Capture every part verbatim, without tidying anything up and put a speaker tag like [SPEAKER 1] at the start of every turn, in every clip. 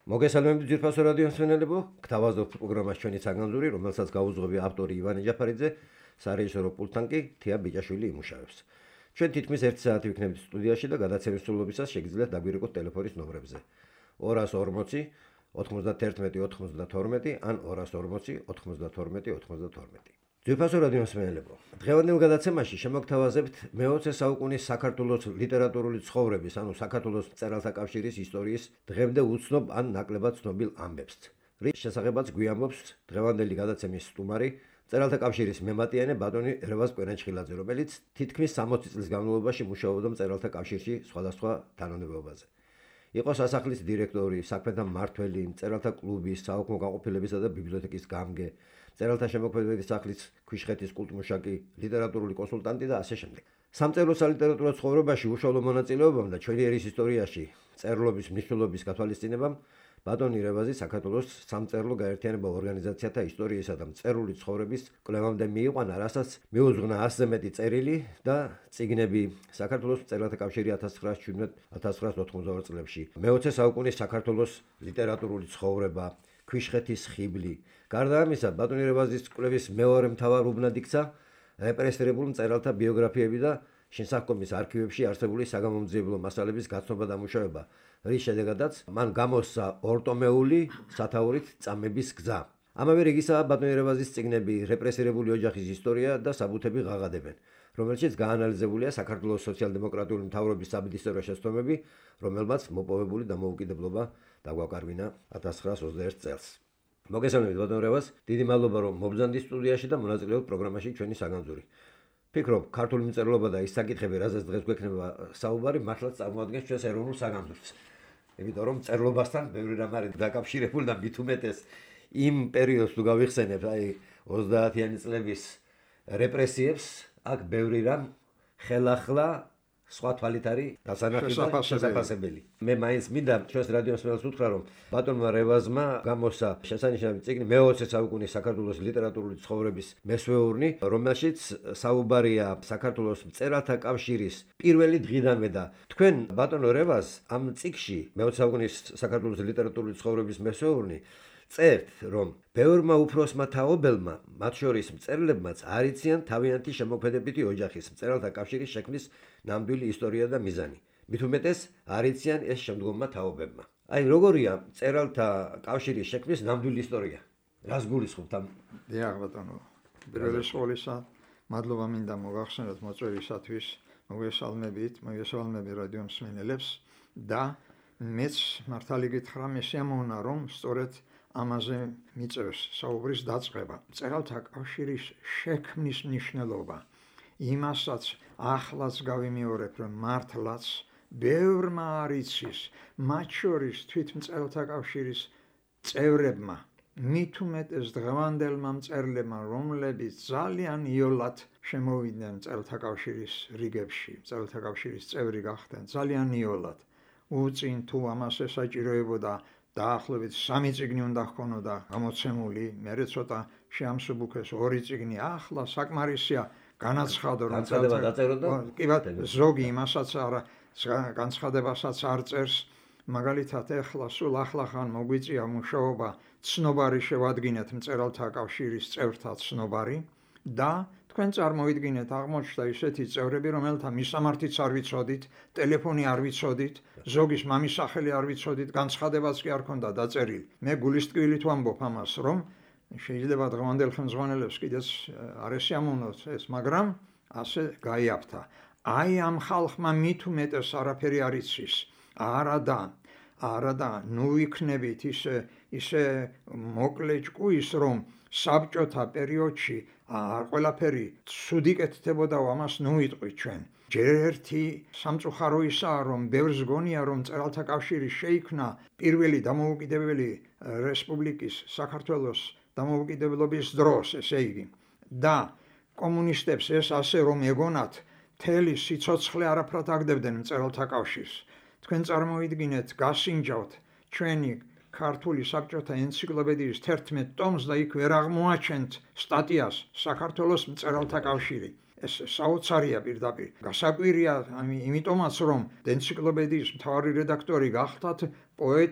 [SPEAKER 1] მოგესალმებით ძვირფასო რადიო მსმენელებო, გთავაზობთ პროგრამას ჩვენი საგანძური, რომელსაც გაუძღვები ავტორი ივანე ჯაფარიძე, სარეჟისორო პულტთან კი თია ბიჭაშვილი იმუშავებს. ჩვენ თითქმის ერთი საათი ვიქნებით სტუდიაში და გადაცემის სრულობისას შეგიძლიათ დაგვირეკოთ ტელეფონის ნომრებზე ორას ორმოცი ოთხმოცდაერთმეტი ოცდათორმეტი ან ორას ორმოცი ოთხმოცდათორმეტი ოცდათორმეტი. ძვირფასო რადიო მსმენელებო, დღევანდელ გადაცემაში შემოგთავაზებთ მეოცე საუკუნის საქართველოს ლიტერატურული ცხოვრების, ანუ საქართველოს მწერალთა კავშირის ისტორიის დღემდე უცნობ ან ნაკლებად ცნობილ ამბებს. რის შესახებაც გვიამბობს დღევანდელი გადაცემის სტუმარი, მწერალთა კავშირის მემატიანე ბატონი რევაზ კვერანჩხილაძე, რომელიც თითქმის სამოცი წლის განმავლობაში მუშაობდა მწერალთა კავშირში სხვადასხვა თანამდებობაზე. იყო სასახლის დირექტორი, საქმეთა მმართველი, მწერალთა კლუბის, საოქრო გაყოფილებისა და ბიბლიოთეკის გამგე, მწერალთა შემოქმედებითი სახლის ქვიშხეთის კულტმუშაკი, ლიტერატურული კონსულტანტი და ასე შემდეგ. სამწერლო სალიტერატურო ცხოვრებაში უშუალო მონაწილეობამ და ჩვენი ერის ისტორიაში მწერლობის მნიშვნელობის გათვალისწინებამ ბატონი რევაზი საქართველოს სამწერლო გაერთიანებულ ორგანიზაციათა ისტორიისა და მწერლული ცხოვრების კვლევამდე მიიყვანა, რასაც მიუძღვნა ასზე მეტი წერილი და წიგნები საქართველოს მწერალთა კავშირი ათას ცხრაას შვიდმეტ ათას ცხრაას ოთხმოცდაორ წლებში, მეოცე საუკუნის საქართველოს ლიტერატურული ცხოვრება, ქვიშხეთის ხიბლი. გარდა ამისა, ბატონი რევაზის კვლევის მეორე მთავარ უბნად იქცა რეპრესირებულ მწერალთა ბიოგრაფიები და შინსახკომის არქივებში არსებული საგამომძიებლო მასალების გაცნობა და დამუშავება, რის შედეგადაც მან გამოსცა ორტომეული სათაურით წამების გზა. ამავე რიგისაა ბატონი რევაზის წიგნები რეპრესირებული ოჯახის ისტორია და საბუთები ღაღადებენ, რომელშიც გაანალიზებულია საქართველოს სოციალ-დემოკრატიული მთავრობის საბედისწერო შეცდომები, რომელმაც მოპოვებული დამოუკიდებლობა დაგვაკარვინა ათას ცხრაას ოცდაერთ წელს. მოგესალმებით ბატონ რევაზ, დიდი მადლობა რომ მობრძანდი სტუდიაში და მონაწილეობთ პროგრამაში ჩვენი საგანძური. ფიქრობ, ქართული მწერლობა და ის საკითხები, რაზეც დღეს გვექნება საუბარი, მართლაც წარმოადგენს ჩვენს ეროვნულ საგანძურს. იმიტომ რომ მწერლობასთან ბევრი რამ არის დაკავშირებული და მით უმეტეს იმ პერიოდს თუ გავიხსენებთ, აი ოცდაათიანი წლების რეპრესიებს, აქ ბევრი რამ ხელახლა სხვა თვალით არის დასანახი და შესაძლებელი. მე მაინც მინდა ჩვენს რადიო მსმენელს უთხრა, რომ ბატონმა რევაზმა გამოსცა შესანიშნავი წიგნი მეოცე საუკუნის საქართველოს ლიტერატურული ცხოვრების მესვეურნი, რომელშიც საუბარია საქართველოს მწერალთა კავშირის პირველი დღიდანვე და თქვენ ბატონო რევაზ ამ წიგნში მეოცე საუკუნის საქართველოს ლიტერატურული ცხოვრების მესვეურნი წერთ, რომ ბევრმა უფროსმა თაობელმა, მათ შორის მწერლებმაც არ იციან თავიანთი შემოქმედებითი ოჯახის მწერალთა კავშირის შექმნის ნამდვილი ისტორია და მიზანი. მით უმეტეს არ იციან ეს შემდგომმა თაობებმა. აი როგორია მწერალთა კავშირის შექმნის ნამდვილი ისტორია? რას გულისხმობთ ამ?
[SPEAKER 2] დიახ ბატონო, პირველი ყოვლისა მადლობა მინდა მოგახსენოთ მოწვევისათვის, მოგესალმებით, მოგესალმები რადიო მსმენელებს და მეც მართალი გითხრა, მე შემოვნა რომ სწორედ ამაზე მიწევს საუბრის დაწყება. მწერალთა კავშირის შექმნის მნიშვნელობა იმასაც ახლაც გავიმეორებ, რომ მართლაც ბევრმა არ იცის, მათ შორის თვით მწერალთა კავშირის წევრებმა, მით უმეტეს დღევანდელმა მწერლებმა, რომლებიც ძალიან იოლად შემოვიდნენ მწერალთა კავშირის რიგებში, მწერალთა კავშირის წევრი გახდნენ, ძალიან იოლად. უწინ თუ ამას ესაჭიროებოდა დაახლოებით სამი წიგნი უნდა ჰქონოდა გამოცემული, მერე ცოტა შეამსუბუქეს ორი წიგნი, ახლა საკმარისია განაცხადო რომ
[SPEAKER 1] განცხადება დაწეროდა?
[SPEAKER 2] კი ბატონო, ზოგი იმასაც არა, განცხადებასაც არ წერს. მაგალითად, ახლა სულ ახლახან მოგვიწია მუშაობა ცნობარი შევადგინეთ მწერალთა კავშირის წევრთა ცნობარი და თქვენ წარმოვიდგინეთ, აღმოჩნდა ისეთი წევრები, რომელთა მისამართიც არ ვიცოდით, ტელეფონი არ ვიცოდით, ზოგის მამის სახელი არ ვიცოდით, განცხადებაც კი არ ქონდა დაწერილი. მე გულისტკივილით ვამბობ ამას, რომ შეიძლება დღევანდელ ხელმძღვანელებს კიდეც არ ესიამოვნოთ ეს, მაგრამ ასე გაიაფთა. აი ამ ხალხმა მით უმეტეს არაფერი არ იცის. არადა, არადა, ნუ იქნებით ისე ისე მოკლე ჭკუის, რომ საბჭოთა პერიოდში არ ყველაფერი ცუდი კეთდებოდა, ამას ნუ ვიტყვით ჩვენ. ჯერ ერთი სამწუხარო ისაა, რომ ბევრს გონია, რომ მწერალთა კავშირი შეიქმნა პირველი დამოუკიდებელი რესპუბლიკის საქართველოს დამოუკიდებლობის დროს, ესე იგი. და კომუნისტებს ეს ასე რომ ეგონათ, მთელი სიცოცხლე არაფრად აგდებდნენ მწერალთა კავშირს. თქვენ წარმოვიდგინეთ, გასინჯავთ ჩვენი ქართული საბჭოთა ენციკლოპედიის თერთმეტ ტომს და იქ ვერ აღმოაჩენთ სტატიას საქართველოს მწერალთა კავშირი. ეს საოცარია პირდაპირ. გასაკვირია იმიტომაც, რომ ენციკლოპედიის მთავარი რედაქტორი გახდათ პოეტი,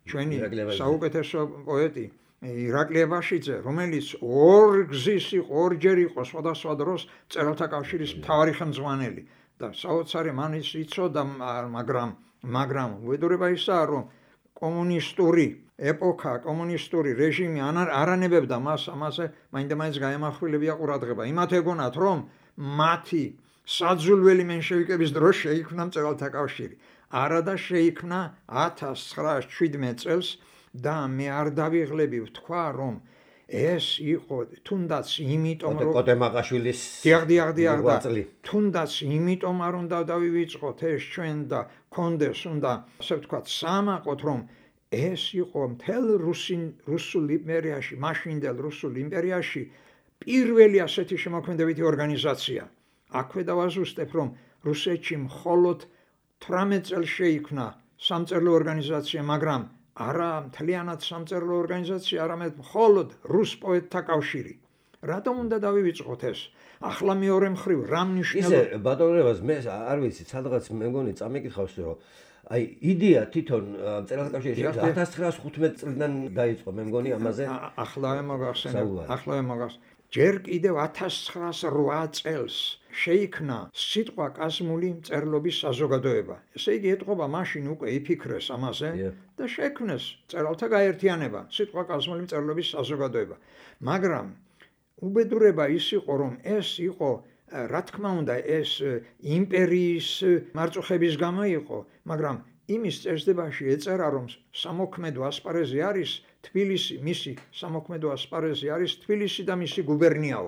[SPEAKER 2] ჩვენი საუკეთესო პოეტი ირაკლი ებაშიძე, რომელიც ორ გზის იყო, ორჯერ იყო სხვადასხვა დროს მწერალთა კავშირის მთავარი ხელმძღვანელი და საოცარი მან ის იცოდა, მაგრამ მაგრამ უბედურება ისაა, რომ კომუნისტური ეპოქა, კომუნისტური რეჟიმი არანებებდა მას ამაზე მაინდა-მაინც გაემახვილებია ყურადღება. იმათ ეგონათ, რომ მათი საძულველი მენშევიკების დროს შეიქმნა მწერალთა კავშირი. არადა შეიქმნა ათას ცხრაას შვიდმეტ წელს და მე არ დავიღლები ვთქვა, რომ ეს იყო თუნდაც იმიტომ, რომ
[SPEAKER 1] კოტე მაყაშვილის
[SPEAKER 2] დიახ, დიახ, თუნდაც იმიტომ არ უნდა დავივიწყოთ ეს ჩვენ და კონდეს უნდა, ასე ვთქვათ, სამაყოთ, რომ ეს იყო მთელ რუსულ იმპერიაში, მაშინდელ რუსულ იმპერიაში პირველი ასეთი შემოქმედებითი ორგანიზაცია. აქვე დავაზუსტებ, რომ რუსეთში მხოლოდ თვრამეტ წელს შეიქმნა სამწერლო ორგანიზაცია, მაგრამ არა მთლიანად სამწერლო ორგანიზაცია, არამედ მხოლოდ რუს პოეტთა კავშირი. რატომ უნდა დავივიწყოთ ეს? ახლა მეორე მხრივ რა მნიშვნელობა?
[SPEAKER 1] ისე ბატონებას მე არ ვიცი, სადღაც მე მგონი წამიკითხავს, რომ აი იდეა თვითონ მწერალთა კავშირში ათას ცხრაას ხუთმეტ წლიდან დაიწყო, მე მგონი ამაზე.
[SPEAKER 2] ახლა მოგახსენებ, ახლა მოგახსენებ. ჯერ კიდევ ათას ცხრაას რვა წელს შეიქმნა სიტყვა კაზმული მწერლობის საზოგადოება. ესე იგი ეტყობა მაშინ უკვე იფიქრეს ამაზე და შექმნეს მწერალთა გაერთიანება, სიტყვა კაზმული მწერლობის საზოგადოება. მაგრამ უბედურება ის იყო, რომ ეს იყო, რა თქმა უნდა, ეს იმპერიის მარწუხების გამო იყო, მაგრამ იმის წესდებაში ეწერა, რომ სამოქმედო ასპარეზი არის თბილისი, მისი სამოქმედო ასპარეზი არის თბილისი და მისი გუბერნიაო.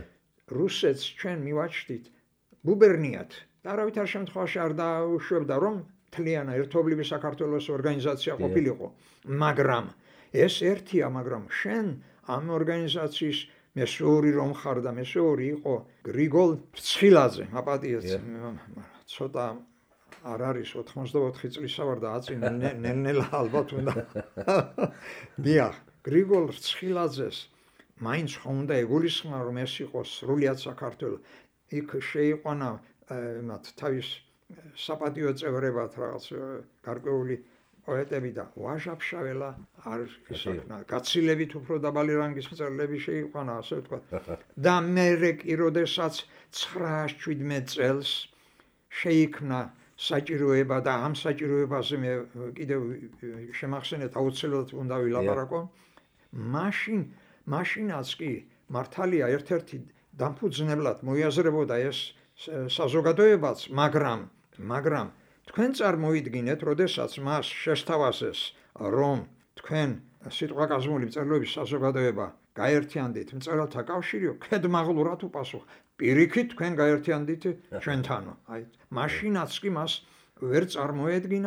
[SPEAKER 2] რუსეთს ჩვენ მივაჩნდით გუბერნიად და არავითარ შემთხვევაში არ დაუშვებდა, რომ მთლიანი ერთობლივი საქართველოს ორგანიზაცია ყოფილიყო. მაგრამ ეს ერთია, მაგრამ შენ ამ ორგანიზაციის მესოური რომ ხარ და მესოური იყო გრიგოლ ფრცხილაძე, აპატიეთ, ცოტა არ არის ოთხმოცდაოთხი წლისა ვარ და აწინ ნელ-ნელა ალბათ უნდა. დიახ, გრიგოლ ფრცხილაძეს მაინც ხომ უნდა ეგულისხმა, რომ ეს იყო სრულიად საქართველო. იქ შეიყვანა მათ თავის საპატიო წევრებად რაღაც გარკვეული პოეტები და ვაჟა-ფშაველა არ ისახნა. გაცილებით უფრო დაბალი რანგის მწერლები შეიყვანა, ასე ვთქვათ. და მერე კი როდესაც ცხრაას შვიდმეტ წელს შეიქმნა საჭიროება და ამ საჭიროებაზე მე კიდევ შემახსენეთ, აუცილებლად უნდა ვილაპარაკო. მაშინ მაშინაც კი მართალია ერთ-ერთი დამფუძნებლად მოიაზრებოდა ეს საზოგადოებაც, მაგრამ მაგრამ თქვენ წარმოიდგინეთ, როდესაც მას შესთავაზეს, რომ თქვენ სიტყვა კაზმული მწერლობის საზოგადოება გაერთიანდით მწერალთა კავშირიო, ქედმაღლურად უპასუხა, პირიქით თქვენ გაერთიანდით ჩვენთანო. აი, მაშინაც კი მას ვერ წარმოედგინა,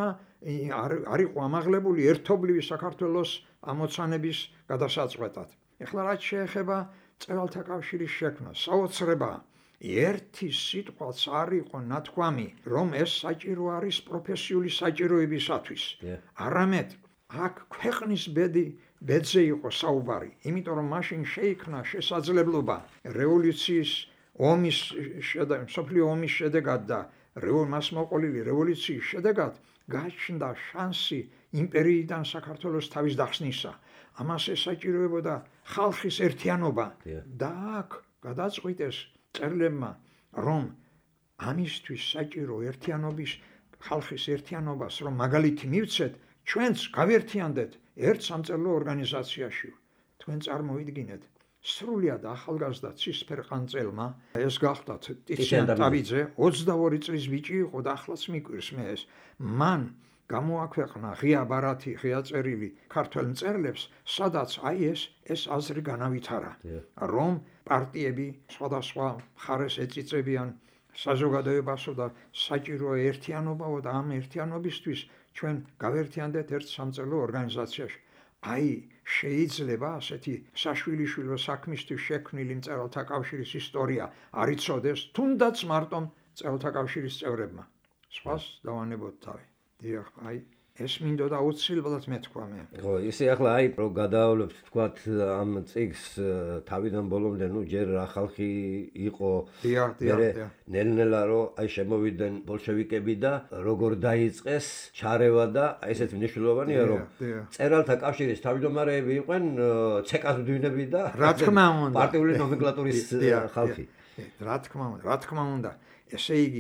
[SPEAKER 2] არ იყო ამაღლებული ერთობლივი საქართველოს ამოცანების გადასაწყვეტად. ეხლა რაც შეეხება მწერალთა კავშირის შექმნას, საოცრებაა. ერთი სიტყვაც არ იყო ნათქვამი, რომ ეს საჭირო არის პროფესიული საჭიროებისათვის. არამედ აქ ქვეყნის ბედი ბედზე იყო საუბარი, იმიტომ რომ მაშინ შეიქმნა შესაძლებლობა რევოლუციის ომის შედეგად, მსოფლიო ომის შედეგად და მას მოყოლილი რევოლუციის შედეგად გაჩნდა შანსი იმპერიიდან საქართველოს თავის დახსნისა. ამას ესაჭიროებოდა ხალხის ერთიანობა და აქ გადაწყვიტეს მწერლებმა, რომ ამისთვის საჭირო ერთიანობის, ხალხის ერთიანობას, რომ მაგალითი მივცეთ, ჩვენც გავერთიანდეთ ერთ სამწერლო ორგანიზაციაში. თქვენ წარმოიდგინეთ, სრულიად ახალგაზრდა ცისფერყანწელმა, ეს გახდათ ტიციან ტაბიძე, ოცდაორი წლის ბიჭი იყო და ახლაც მიკვირს მე ეს. მან გამოაქვეყნა ღია ბარათი, ღია წერილი ქართველ მწერლებს, სადაც აი ეს ეს აზრი განავითარა, რომ პარტიები სხვადასხვა მხარეს ეწიწებიან საზოგადოებასო და საჭირო ერთიანობაო და ამ ერთიანობისთვის ჩვენ გავერთიანდეთ ერთ სამწერლო ორგანიზაციაში. აი, შეიძლება ასეთი საშვილიშვილო საქმისთვის შექმნილი მწერალთა კავშირის ისტორია არ იცოდეს, თუნდაც მარტო მწერალთა კავშირის წევრებმა. სხვას დავანებოთ თავი. დიახ, აი, ეს მინდოდა აუცილებლად მეთქვა მე.
[SPEAKER 1] ხო, ისე ახლა აი რო გადავლებთ თქვათ ამ წიგს თავიდან ბოლომდე, ნუ ჯერ რა ხალხი იყო,
[SPEAKER 2] დიახ, დიახ, დიახ.
[SPEAKER 1] ნელ-ნელა რო აი შემოვიდნენ ბოლშევიკები და როგორ დაიწყეს ჩარევა და ესეც მნიშვნელოვანია რომ წერალთა კავშირის თავმჯდომარეები იყვნენ ცეკას მდივნები და
[SPEAKER 2] რა თქმა უნდა
[SPEAKER 1] პარტიული ნომენკლატურის ხალხი.
[SPEAKER 2] რა თქმა უნდა, რა თქმა უნდა, ესე იგი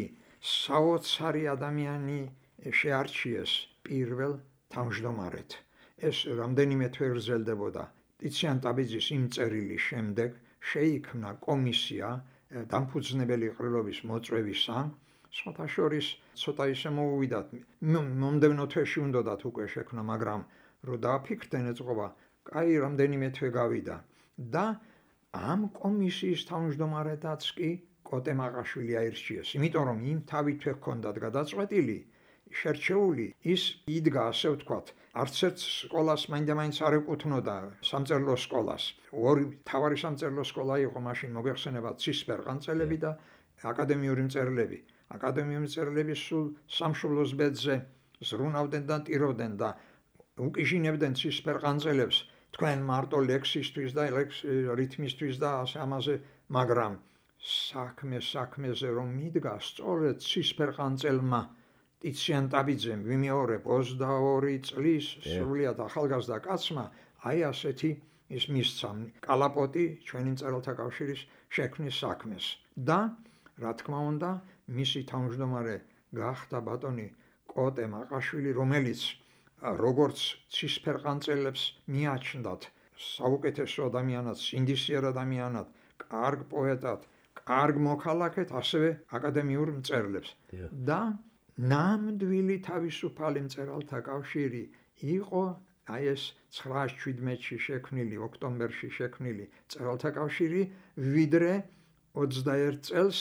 [SPEAKER 2] საოცარი ადამიანი შეარჩიეს პირველ თავმჯდომარედ. ეს რამდენიმე თვე გრძელდებოდა. ტიციან ტაბიძის იმ წერილის შემდეგ შეიქმნა კომისია დამფუძნებელი ყრილობის მოწვევისა. სხვათა შორის ცოტა ისე მოუვიდათ. მომდევნო თვეში უნდათ უკვე შექმნა, მაგრამ რო დააფიქრდნენ ეწყობა, კაი რამდენიმე თვე გავიდა და ამ კომისიის თავმჯდომარედაც კი კოტე მაყაშვილი აირჩიეს. იმიტომ რომ იმ თავი თვე ჰქონდათ გადაწყვეტილი, შერჩეული, ის იდგა ასე ვთქვათ, არც ერთ სკოლას მაინდა-მაინც არ ეკუთვნოდა სამწერლო სკოლას. ორი თავარი სამწერლო სკოლა იყო მაშინ მოგეხსენებათ ცისფერყანწელები და აკადემიური მწერლები. აკადემიური მწერლები სულ სამშობლოს ბედზე ზრუნავდნენ და ტიროდნენ და უკიჟინებდნენ ცისფერყანწელებს თქვენ მარტო ლექსისთვის და რითმისთვის და ასე ამაზე, მაგრამ საქმე საქმეზე რომ მიდგა, სწორედ ცისფერყანწელმა ტიციან ტაბიძემ ვიმეორებ ოცდაორი წლის სრულიად ახალგაზრდა კაცმა აი ასეთი ის მისცა კალაპოტი ჩვენი მწერალთა კავშირის შექმნის საქმეს და რა თქმა უნდა მისი თავმჯდომარე გახდა ბატონი კოტე მაყაშვილი, რომელიც როგორც ცისფერყანწელებს მიაჩნდათ საუკეთესო ადამიანად, სინდისიერ ადამიანად, კარგ პოეტად, კარგ მოქალაქედ, ასევე აკადემიურ მწერლებს და ნამდვილი თავისუფალი მწერალთა კავშირი იყო აი ეს ცხრაას შვიდმეტში შექმნილი, ოქტომბერში შექმნილი მწერალთა კავშირი, ვიდრე ოცდაერთ წელს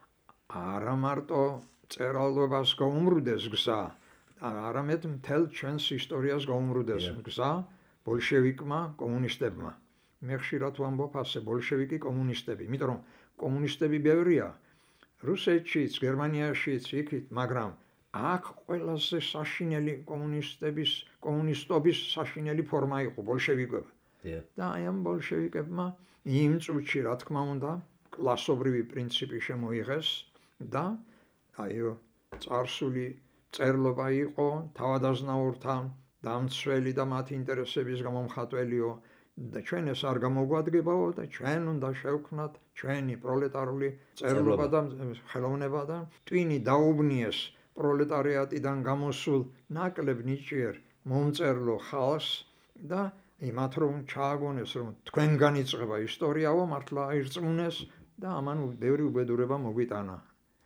[SPEAKER 2] არა მარტო მწერალობას გაუმრუდეს გზა, არამედ მთელ ჩვენს ისტორიას გაუმრუდეს გზა ბოლშევიკმა, კომუნისტებმა. მე ხშირად ვამბობ ასე, ბოლშევიკი კომუნისტები, იმიტომ რომ კომუნისტები ბევრია, რუსეთშიც, გერმანიაშიც, იქით, მაგრამ აქ ყველაზე საშინელი კომუნისტების, კომუნისტობის საშინელი ფორმა იყო ბოლშევიკები. და აი ამ ბოლშევიკებმა იმ წუთში, რა თქმა უნდა, კლასობრივი პრინციპი შემოიღეს და აიო, წარსული წერლობა იყო თავადაზნაურთა დამცველი და მათი ინტერესების გამომხატველიო და ჩვენ ეს არ გამოგვადგებაო და ჩვენ უნდა შევქმნათ ჩვენი პროლეტარული წერლობა და ხელოვნება და ტვინი დაუბნიეს პროლეტარიატიდან გამოსულ ნაკლებ ნიჭიერ მომწერლო ხალხს და იმათ რომ ჩააგონეს რომ თქვენგან იწყება ისტორიაო, მართლა ირწმუნეს და ამან ბევრი უბედურება მოგვიტანა.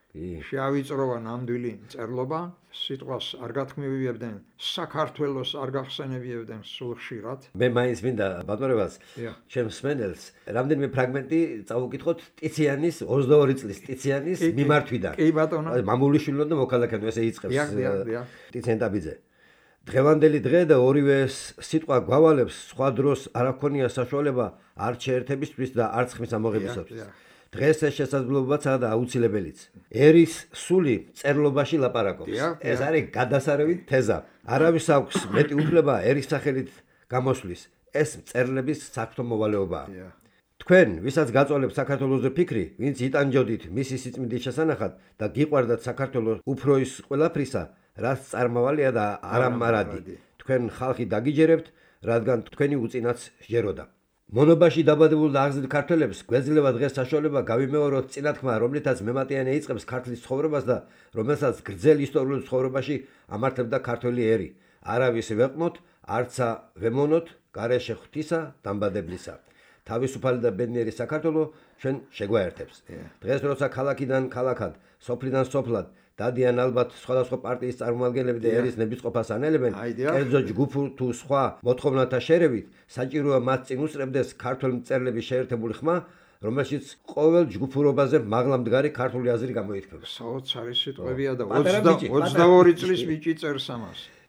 [SPEAKER 2] შეავიწროვა ნამდვილი მწერლობა, სიტყვას არ გათქმევიებდნენ, საქართველოს არ გახსენებიებდნენ სულ ხშირად.
[SPEAKER 1] მე მაინც მინდა ბატონებას, ჩემს მსმენელს, რამდენიმე ფრაგმენტი წავუკითხოთ ტიციანის, ოცდაორი წლის ტიციანის მიმართვიდან.
[SPEAKER 2] კი ბატონო.
[SPEAKER 1] მამულიშვილო და მოქალაქეო ესე იწყებს ტიციან ტაბიძე. დღევანდელი დღე და ორივე სიტყვა გვავალებს, სხვა დროს არ აქონია საშუალება არც შეერთებისთვის და არც ხმის ამოღებისათვის. დღეს ეს შესაძლებლობაცაა და აუცილებელიც. ერის სული წერლობაში ლაპარაკობს. ეს არის გადასარევი თეზა. არავის აქვს მეტი უფლება ერის სახელით გამოსვლის. ეს მწერლების საქმო მოვალეობაა. თქვენ, ვისაც გაწოლებს საქართველოზე ფიქრი, ვინც იტანჯოდით მისი სიწმინდის შესანახად და გიყვარდათ საქართველოს უფრო ის ყველაფრისა, რაც წარმავალია და არამარადი. თქვენ ხალხი დაგიჯერებთ, რადგან თქვენი უწინაც შეეროდა. მონობაში დაბადებულ და აღზრდილ ქართველებს გვეძლება დღეს საშუალება გავიმეოროთ წინათქმა, რომლითაც მემატიანე იწყებს ქართლის ცხოვრებას და რომელსაც გრძელ ისტორიულ ცხოვრებაში ამართლებდა ქართველი ერი. არავის ვეყნოთ, არცა ვემონოთ გარეშე ღვთისა დამბადებლისა. თავისუფალი და ბედნიერი საქართველო ჩვენ შეგვაერთებს. დღეს როცა ქალაქიდან ქალაქად, სოფლიდან სოფლად დადიან ალბათ სხვადასხვა პარტიის წარმომადგენლები და ერის ნებისყოფას ანელებენ, კერძო ჯგუფურ თუ სხვა მოთხოვნათა შერევით, საჭიროა მათ წინ უსწრებდეს ქართველ მწერლების შეერთებული ხმა, რომელშიც ყოველ ჯგუფურობაზე მაღლა მდგარი ქართული აზრი გამოითქმება.
[SPEAKER 2] საოცარი სიტყვებია და ოცდაორი წლის ბიჭი წერს ამას.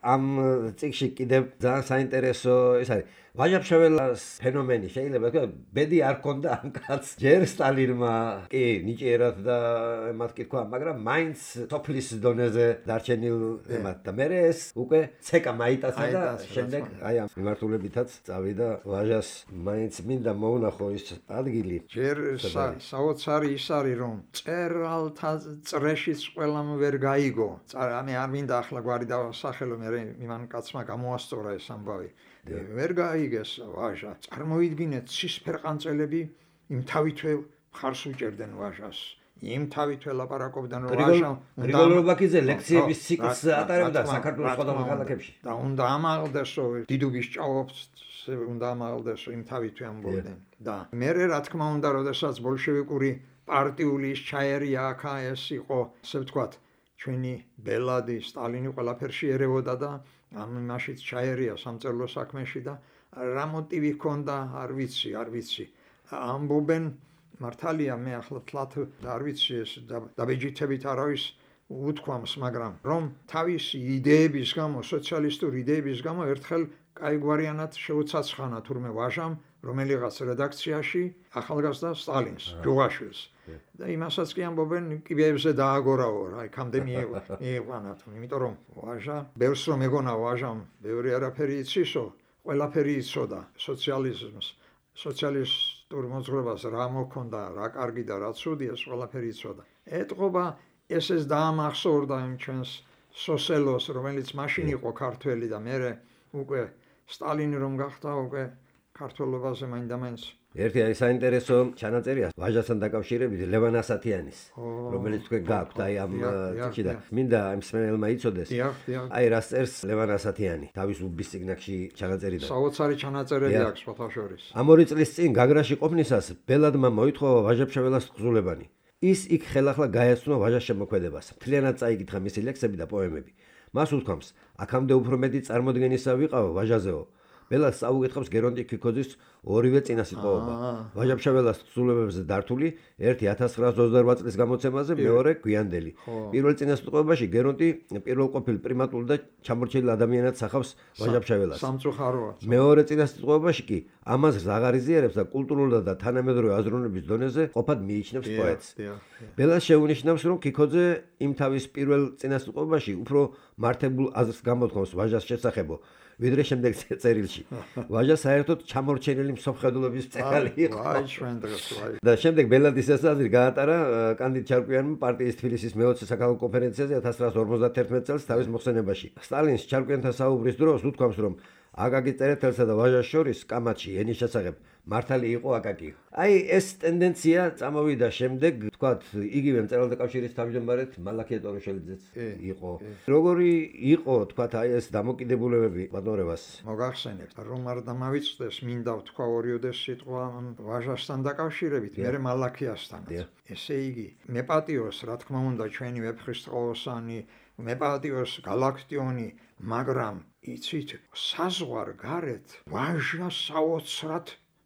[SPEAKER 1] ამ წიგში კიდევ ძალიან საინტერესო ეს არის ვაჟა-ფშაველას ფენომენი. შეიძლება თქვა ბედი არ ქონდა ამ კაცს ჯერ სტალინმა კი ნიჭიერად და მათ კი თქვა, მაგრამ მაინც სოფლის დონეზე დარჩენილ ემათ და მე ეს უკვე ცეკა მაიტაცა და შემდეგ აი ამ მიმართულებითაც წავიდა ვაჟას მაინც მინდა მოუნახო ის ადგილი.
[SPEAKER 2] ჯერ საოცარი ის არის რომ წერალთა წრეშიც ყველამ ვერ გაიგო. მე არ მინდა ახლა გვარი დავასახელო, მე იმან კაცმა გამოასწორა ეს ამბავი. ვერ გაიგეს ვაჟა. წარმოიდგინეთ ცისფერყანწელები იმ თავითვე მხარს უჭერდნენ ვაჟას. იმ თავითვე ლაპარაკობდნენ რომ ვაჟა
[SPEAKER 1] გრიგოლ ბაქიძე ლექციების ციკლს ატარებდა საქართველოს სხვადასხვა ქალაქებში.
[SPEAKER 2] და უნდა ამაღლდესო დიდუბის ჭაობს უნდა ამაღლდესო იმ თავითვე ამბობდნენ. და მე რა თქმა უნდა, როდესაც ბოლშევიკური პარტიული ჩაერია აქა ეს იყო, ასე ვთქვათ, ჩვენი ბელადი სტალინი ყველაფერში ერეოდა და ამ მაშინ ჩაერია სამწერლო საქმეში და რა მოტივი ჰქონდა არ ვიცი, არ ვიცი. ამბობენ მართალია მე ახლა თლათ არ ვიცი ეს დაბეჯითებით არავის უთქვამს, მაგრამ რომ თავისი იდეების გამო, სოციალისტური იდეების გამო ერთხელ კაიგვარიანად შეუცაცხანა თურმე ვაჟამ რომელიღაც რედაქციაში ახალგაზრდა სტალინს, ჯუღაშვილს. და იმასაც კი ამბობენ კიბეებზე დააგორაო, აი კამდე მიიყვანა, იმიტომ რომ ვაჟა ბევრს რომ ეგონა ვაჟამ, ბევრი არაფერი იცისო, ყველაფერი იცოდა სოციალიზმს, სოციალისტურ მოძღვრებას რა მოქონდა, რა კარგი და რა ცუდი, ეს ყველაფერი იცოდა. ეტყობა ეს ეს დაამახსოვრდა იმ ჩვენს სოსელოს, რომელიც მაშინ იყო ქართველი და მერე უკვე სტალინი რომ გახდა უკვე ქართველობაზე მაინდა-მაინც.
[SPEAKER 1] ერთი არის საინტერესო ჩანაწერია ვაჟასთან დაკავშირებით ლევან ასათიანის, რომელიც თქვენ გაქვთ აი ამ წიგნში და მინდა ამ მსმენელმა იცოდეს. აი რას წერს ლევან ასათიანი თავის უბის წიგნში ჩანაწერიდან.
[SPEAKER 2] საოცარი ჩანაწერები აქვს სხვათა შორის.
[SPEAKER 1] ამ ორი წლის წინ გაგრაში ყოფნისას ბელადმა მოითხოვა ვაჟა-ფშაველას თხზულებანი. ის იქ ხელახლა გაეცნო ვაჟას შემოქმედებას. მთლიანად წაიკითხა მისი ლექსები და პოემები. მას უთქვამს, აქამდე უფრო მეტი წარმოდგენისა ვიყავ ვაჟაზეო. ბელადს წაუგეთხებს გერონტი ქიქოძის ორივე წინასიტყვაობა. ვაჟა-ფშაველას თხზულებებზე დართული ერთი ათას ცხრაას ოცდაოთხ წლის გამოცემაზე, მეორე გვიანდელი. პირველ წინასიტყვაობაში გერონტი პირველყოფილ პრიმატულ და ჩამორჩენილ ადამიანად სახავს ვაჟა-ფშაველას.
[SPEAKER 2] სამწუხაროა.
[SPEAKER 1] მეორე წინასიტყვაობაში კი ამაზრს აღარ იზიარებს და კულტურულად და თანამედროვე აზროვნების დონეზე ყოფად მიიჩნევს პოეტს. ბელადს შეუნიშნავს, რომ ქიქოძე იმ თავის პირველ წინასიტყვაობაში უფრო მართებულ აზრს გამოთქვამს ვაჟას შესახებო, ვიდრე შემდეგ წერილში. ვაჟა საერთოდ ჩამორჩენილი მსოფლმხედველობის მწერალი იყო.
[SPEAKER 2] აი ჩვენ დღეს ვაი.
[SPEAKER 1] და შემდეგ ბელადის ეს აზრი გაატარა კანდიდ ჩარკვიანმა პარტიის თბილისის მეოცე საქალაქო კონფერენციაზე ათას ცხრაას ორმოცდათერთმეტ წელს თავის მოხსენებაში. სტალინს ჩარკვიანთან საუბრის დროს უთქვამს, რომ აკაკი წერეთელსა და ვაჟას შორის კამათში ენის შესახებ მართალი იყო აკაკი. აი ეს ტენდენცია წამოვიდა შემდეგ, თქვათ, იგივე მწერალთა კავშირის თავმჯდომარედ მალაქია ტოროშელიძეც იყო. როგორი იყო, თქვათ, აი ეს დამოკიდებულებები ბატონებას?
[SPEAKER 2] მოგახსენებთ, რომ არ დამავიწყდეს, მინდა ვთქვა ორიოდე სიტყვა ვაჟასთან დაკავშირებით, მერე მალაქიასთან. ესე იგი, მეპატიოს, რა თქმა უნდა, ჩვენი ვეფხისტყაოსანი, მეპატიოს გალაქტიონი, მაგრამ იცით, საზღვარგარეთ ვაჟა საოცრად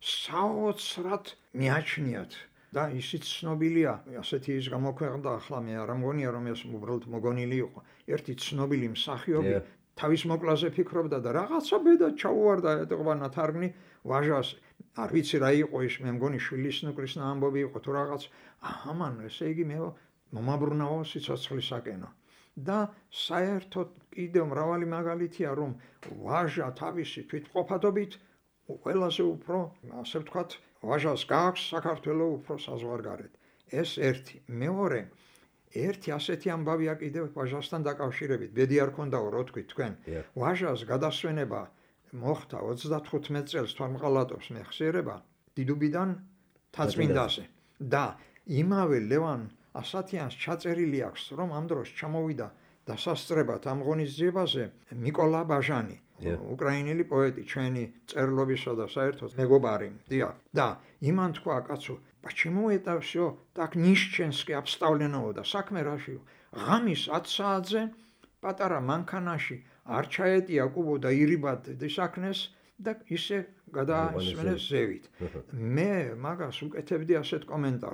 [SPEAKER 2] საოცრად მიაჩნიათ და ისიც ცნობილია, ასეთი ის გამოქვეყნდა, ახლა მე არ ამგონია რომ ეს უბრალოდ მოგონილი იყო. ერთი ცნობილი მსახიობი თავის მოკლაზე ფიქრობდა და რაღაცა ბედა ჩაუვარდა ეტყობა ნათარგმნი ვაჟას. არ ვიცი რა იყო ის, მე მგონი შვილის ნუკრისნა ამბობი იყო თუ რაღაც. ამან ესე იგი მე მომაბრუნაო სიცოცხლისაკენო. და საერთოდ კიდევ მრავალი მაგალითია რომ ვაჟა თავისი თვითმყოფადობით ყველაზე უფრო, ასე ვთქვათ, ვაჟას გააქვს საქართველოს უფრო საზღვარგარეთ. ეს ერთი. მეორე, ერთი ასეთი ამბავია კიდევ ვაჟასთან დაკავშირებით. ბედი არ ქონდაო, რო თქვით თქვენ. ვაჟას გადასვენება მოხდა ოცდათხუთმეტ წელს თვალმყალატობს მეხსიერება დიდუბიდან თაწმინდაზე. და იმავე ლევან ასათიანს ჩაწერილი აქვს, რომ ამ დროს ჩამოვიდა დასასწრებად ამ ღონისძიებაზე მიკოლა ბაჟანი, უკრაინელი პოეტი, ჩვენი წერლობისა და საერთოდ მეგობარი. და იმან თქვა კაცო, почему это всё так нищенски обставлено და საქმე რაშიო? ღამის ათ საათზე პატარა მანქანაში არ ჩაეტია კუბო და ირიბად დისაქნეს და ისე გადაასვენეს ზევით. მე მაგას უკეთებდი ასეთ კომენტარს.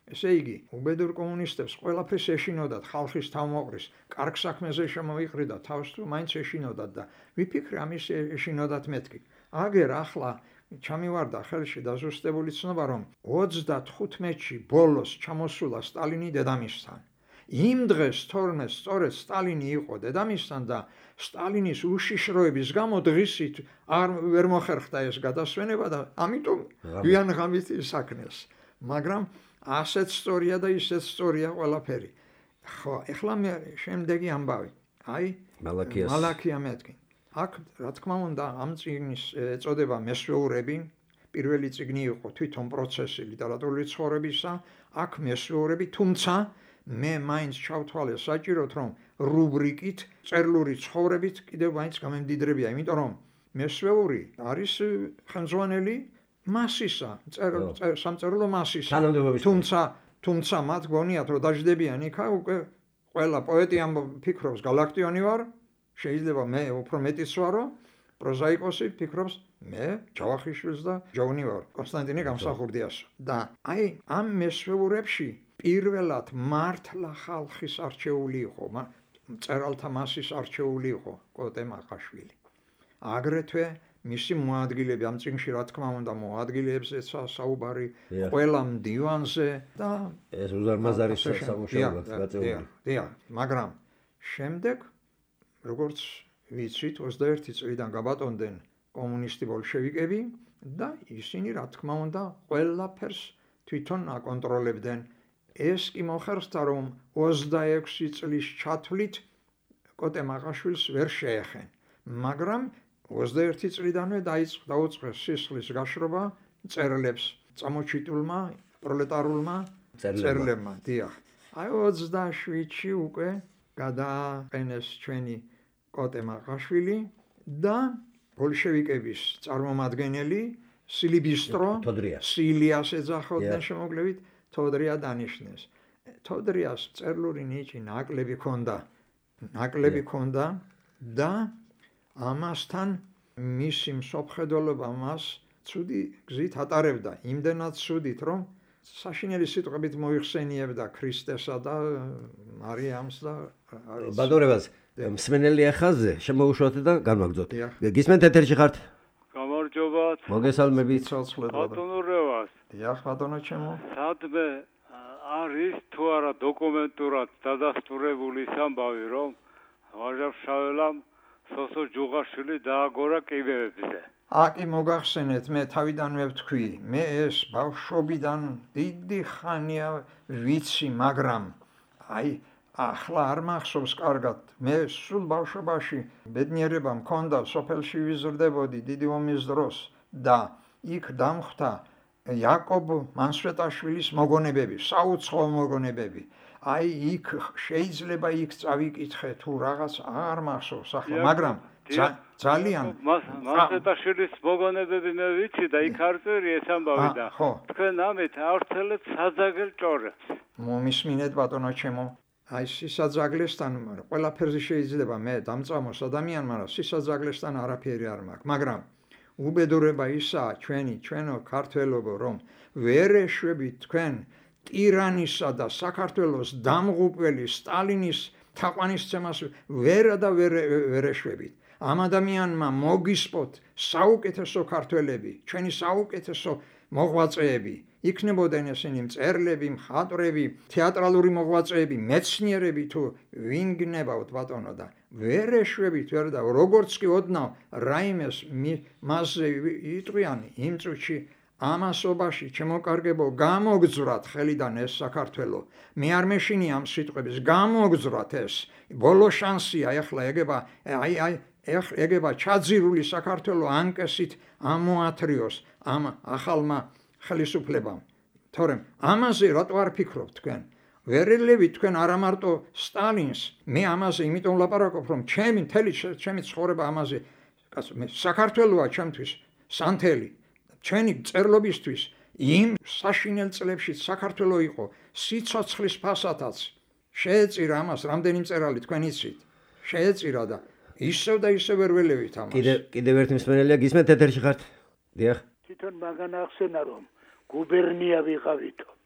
[SPEAKER 2] ესე იგი, უბედურ კომუნისტებს ყველაფერს ეშინოდათ ხალხის თავმოყრის, კარგ საქმეზე შემოიყრიდა თავს თუ მაინც ეშინოდათ და ვიფიქრე ამის ეშინოდათ მეთქი. აგერ ახლა ჩამივარდა ხელში დაზუსტებული ცნობა, რომ ოცდათხუთმეტში ბოლოს ჩამოსულა სტალინი დედამისთან. იმ დღეს თორმეტ სწორედ სტალინი იყო დედამისთან და სტალინის უშიშროების გამო დღისით არ ვერ მოხერხდა ეს გადასვენება და ამიტომ გვიან ღამით ისაქნეს. მაგრამ ასეც სწორია და ისეც სწორია ყველაფერი. ხო, ეხლა მე შემდეგი ამბავი. აი,
[SPEAKER 1] მალაქიას
[SPEAKER 2] მალაქია მეთქი. აქ რა თქმა უნდა ამ წიგნის ეწოდება მესვეურები, პირველი წიგნი იყო თვითონ პროცესი ლიტერატურული ცხოვრებისა, აქ მესვეურები, თუმცა მე მაინც ჩავთვალე საჭიროდ რომ რუბრიკით, წერლური ცხოვრებით კიდევ მაინც გამემდიდრებია, იმიტომ რომ მესვეული არის ხელმძღვანელი მასისა, სამწერლო მასისა. თუმცა, თუმცა მათ გონიათ რომ დაждდებიან იქა უკვე ყველა პოეტი ამ ფიქრობს გალაქტიონი ვარ, შეიძლება მე უფრო მეტიც ვარო, პროზაიკოსი ფიქრობს მე ჯავახიშვილს და ჯონი ვარ, კონსტანტინე გამსახურდიას. და აი ამ მესვეურებში პირველად მართლა ხალხის არჩეული იყო, მწერალთა მასის არჩეული იყო კოტე მაყაშვილი. აგრეთვე მისი მოადგილეები ამ წიგნში რა თქმა უნდა მოადგილეებზეც საუბარი, ყველა მდივანზე და
[SPEAKER 1] ეს უზარმაზარი სამუშაოა გაწეული.
[SPEAKER 2] დიახ, მაგრამ შემდეგ როგორც ვიცით, ოცდაერთი წლიდან გაბატონდნენ კომუნისტი ბოლშევიკები და ისინი რა თქმა უნდა ყველაფერს თვითონ აკონტროლებდნენ. ეს კი მოხერხდა რომ ოცდაექვსი წლის ჩათვლით კოტე მაყაშვილს ვერ შეეხენ, მაგრამ ოცდაერთი წლიდანვე დაუწყეს სისხლის გაშრობა წერლებს წამოჩიტულმა პროლეტარულმა წერლებმა. დიახ, აი ოცდაშვიდში უკვე გადააყენეს ჩვენი კოტე მაყაშვილი და ბოლშევიკების წარმომადგენელი სილიბისტრო სილიას ეძახოდნენ შემოკლებით, თოდრია დანიშნეს. თოდრიას წერლური ნიჭი ნაკლები ჰქონდა, ნაკლები ჰქონდა და ამასთან მისი მსოფლმხედველობა მას ცუდი გზით ატარებდა, იმდენად ცუდით, რომ საშინელი სიტყვებით მოიხსენიებდა ქრისტესა და მარიამს და
[SPEAKER 1] ბადორებას მსმენელი ახალზე შემოუშვათ და განვაგრძოთ. გისმენთ ეთერში ხართ?
[SPEAKER 3] გამარჯობათ.
[SPEAKER 1] მოგესალმებით.
[SPEAKER 3] ბატონო რევას.
[SPEAKER 2] დიახ, ბატონო ჩემო.
[SPEAKER 3] სადმე არის თუ არა დოკუმენტურად დადასტურებული ის ამბავი, რომ ვაჟა-ფშაველამ სოსო ჯუღაშვილი დააგორა კიბეებზე.
[SPEAKER 2] აკი მოგახსენეთ, მე თავიდანვე ვთქვი, მე ეს ბავშვობიდან დიდი ხანია ვიცი, მაგრამ აი ახლა არ მახსოვს კარგად. მე სულ ბავშვობაში ბედნიერება მქონდა, სოფელში ვიზრდებოდი დიდი ომის დროს და იქ დამხვდა იაკობ მანსვეტაშვილის მოგონებები, საუცხოო მოგონებები. აი იქ შეიძლება იქ წავიკითხე თუ რაღაც არ მახსოვს ახლა, მაგრამ ძალიან
[SPEAKER 3] მანსვეტაშვილის მოგონებები მე ვიცი და იქ არ წერი ეს ამბავი და თქვენ ამით ავრცელეთ საძაგელ ჭორებს.
[SPEAKER 2] მომისმინეთ ბატონო ჩემო. აი სისაძაგლესთან ყველაფერზე შეიძლება მე დამწამოს ადამიანმა, მაგრამ სისაძაგლესთან არაფერი არ მაქვს, მაგრამ უბედურება ისაა ჩვენი, ჩვენო ქართველობო, რომ ვერ ეშვებით თქვენ ტირანისა და საქართველოს დამღუპველი სტალინის თაყვანისცემას ვერა და ვერ ეშვებით. ამ ადამიანმა მოგისპოთ საუკეთესო ქართველები, ჩვენი საუკეთესო მოღვაწეები, იქნებოდნენ ესენი მწერლები, მხატვრები, თეატრალური მოღვაწეები, მეცნიერები თუ ვინ გნებავთ ბატონო და ვერ ეშვებით ვერ და როგორც კი ოდნავ რაიმეს მასზე იტყვიან იმ წუთში ამასობაში ჩემოკარგებო გამოგძვრათ ხელიდან ეს საქართველო. მე არ მეშინი ამ სიტყვების გამოგძვრათ ეს. ბოლო შანსია ეხლა ეგება აი აი ეგება ჩაძირული საქართველო ანკესით ამოათრიოს ამ ახალმა ხელისუფლებამ. თორემ ამაზე რატო არ ფიქრობთ თქვენ? ვერელები თქვენ არა მარტო სტალინს, მე ამაზე იმიტომ ვლაპარაკობ, რომ ჩემი მთელი ჩემი ცხოვრება ამაზე საქართველოა ჩემთვის სანთელი. ჩვენი წერლობისთვის იმ საშინელ წლებში საქართველო იყო სიცოცხლის ფასათაც. შეეწირა ამას რამდენი მწერალი თქვენ იცით? შეეწირა და ისევ და ისევ ვერ ველევით ამას.
[SPEAKER 1] კიდე კიდევ ერთი მსმენელია, გისმენთ ეთერში ხართ? დიახ.
[SPEAKER 4] თვითონ მაგან ახსენა რომ გუბერნია ვიყავითო.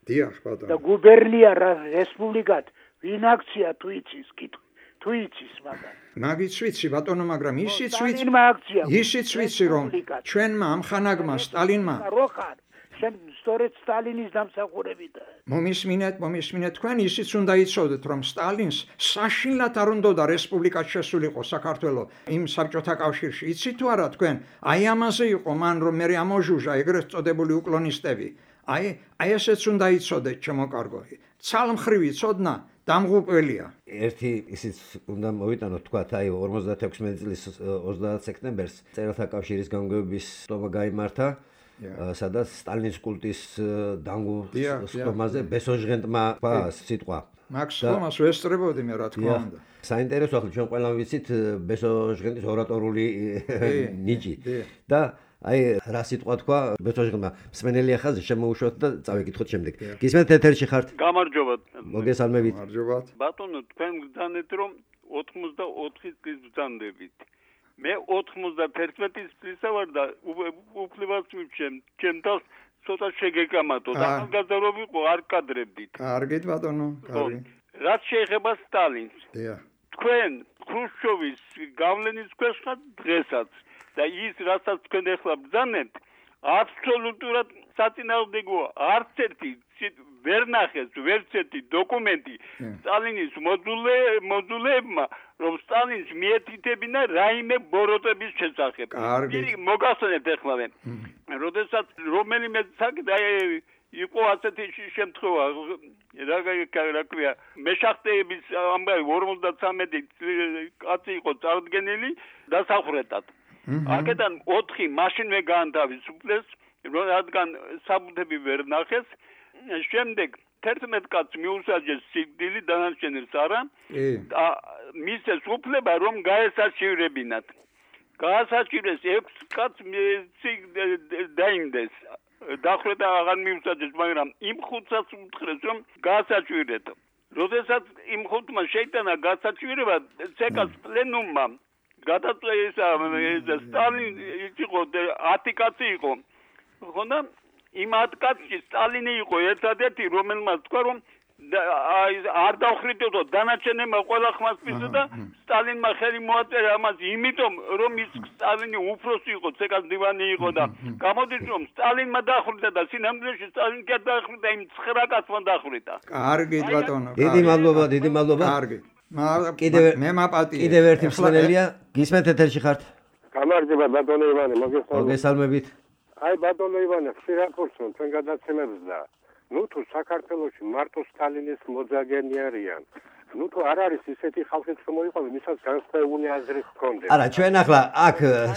[SPEAKER 2] დიახ, ბატონო.
[SPEAKER 4] და გუბერნია რესპუბლიკად ვინ აქცია თუ იცის კითხვი თუ იცის მაგას
[SPEAKER 2] მაგიც ვიცი ბატონო, მაგრამ ისიც ვიცი
[SPEAKER 4] სტალინმა აქცია
[SPEAKER 2] ისიც ვიცი რომ ჩვენმა ამხანაგმა სტალინმა
[SPEAKER 4] როხარ შენ სწორედ სტალინის დამსახურებიდა
[SPEAKER 2] მომისმინეთ მომისმინეთ თქვენ ისიც უნდა იცოდეთ რომ სტალინს საშინლად არ უნდოდა რესპუბლიკად შესულიყო საქართველო იმ საბჭოთა კავშირში იცით თუ არა თქვენ აი ამაზე იყო მან რომ მე ამოჟუჟა ეგრეთ წოდებული უკლონისტები აი აი ესეც უნდა იცოდეთ ჩემო კარგო ცალმხრივი ცოდნა დამღუპველია.
[SPEAKER 1] ერთი ისიც უნდა მოვიტანოთ თქვა, აი ორმოცდათექვსმეტი წლის ოცდაათ სექტემბერს წერალთა კავშირის გამგეობის სტომა გაიმართა, სადაც სტალინის კულტის დანგუსტომაზე ბესოჟღენტმა თქვა სიტყვა.
[SPEAKER 2] მაგ სტომას ვესწრებოდი მე რა თქმა უნდა.
[SPEAKER 1] საინტერესო ახლა ჩვენ ყველამ ვიცით ბესოჟღენტის ორატორული ნიჭი და აი რა სიტყვა თქვა ბესოჟღენტმა მსმენელი ახალზე შემოუშვათ და წავიკითხოთ შემდეგ. გისმენთ ეთერში ხართ?
[SPEAKER 3] გამარჯობა.
[SPEAKER 1] მოგესალმებით.
[SPEAKER 2] გამარჯობათ.
[SPEAKER 3] ბატონო, თქვენ გძანეთ რომ ოცდაოთხი წლის გძანდებით. მე ოცდაათერთმეტი წლისა ვარ და უფლებას მივჩემ. ჩემ თავს ცოტა შეგეკამათო და ახალგაზრდა ვიყო არ კადრებდით.
[SPEAKER 2] კარგით ბატონო, კარგი.
[SPEAKER 3] რაც შეეხება სტალინს.
[SPEAKER 2] დიახ.
[SPEAKER 3] თქვენ ხრუშჩოვის გავლენის ქვეშ ხართ დღესაც და ის რასაც თქვენ ახლა ბრძანებთ აბსოლუტურად საწინააღმდეგოა. არც ერთი ვერ ნახეს ვერც ერთი დოკუმენტი სტალინის მოძულე მოძულეებმა რომ სტალინს მიეთითებინა რაიმე ბოროტების შესახებ.
[SPEAKER 2] კარგი.
[SPEAKER 3] მოგახსენებთ ახლა მე. როდესაც რომელიმე საკითხი იყო ასეთი შემთხვევა რა ქვია მეშახტეების ამბავი ორმოცდათვრამეტი კაცი იყო წარდგენილი დასახურეთად. აქედან ოთხი მაშინვე გაანთავისუფლეს, რადგან საბუთები ვერ ნახეს. შემდეგ თერთმეტ კაცს მიუსაჯეს სიკვდილი, დანარჩენებს არა. და მისცეს უფლება რომ გაესაჩივრებინათ. გაასაჩივრეს ექვს კაცს დაიმდეს. დახვრეტა აღარ მიუსაჯეს, მაგრამ იმ ხუთსაც უთხრეს რომ გაასაჩივრეთო. როდესაც იმ ხუთმა შეიტანა გასაჩივრება, ცეკას პლენუმმა გადაწყვეტა სტალინი იყო ათი კაცი იყო. ხო და იმ ათ კაცში სტალინი იყო ერთადერთი რომელმაც თქვა რომ არ დავხრიტეთო დანარჩენებმა ყველა ხმას პისო და სტალინმა ხელი მოაწერა ამას იმიტომ რომ ის სტალინი უფროსი იყო ცეკას დივანი იყო და გამოდის რომ სტალინმა დახვრიტა და სინამდვილეში სტალინი კი დახვრიტა იმ ცხრა კაცმა დახვრიტა.
[SPEAKER 2] კარგი ბატონო.
[SPEAKER 1] დიდი მადლობა, დიდი მადლობა.
[SPEAKER 2] კარგი. კიდევ მე მაპატიე.
[SPEAKER 1] კიდევ ერთი მსმენელია, გისმენთ ეთერში ხართ?
[SPEAKER 5] გამარჯობა ბატონო ივანე, მოგესალმებით.
[SPEAKER 1] მოგესალმებით.
[SPEAKER 5] აი ბატონო ივანე, ხშირად ვხურცენ თქვენ გადაცემებს და ნუ თუ საქართველოში მარტო სტალინის მოძაგენი არიან, ნუ თუ არ არის ისეთი ხალხიც რომ მოიყავი, მისაც განსხვავებული აზრი ჰქონდეს.
[SPEAKER 1] არა, ჩვენ ახლა აქ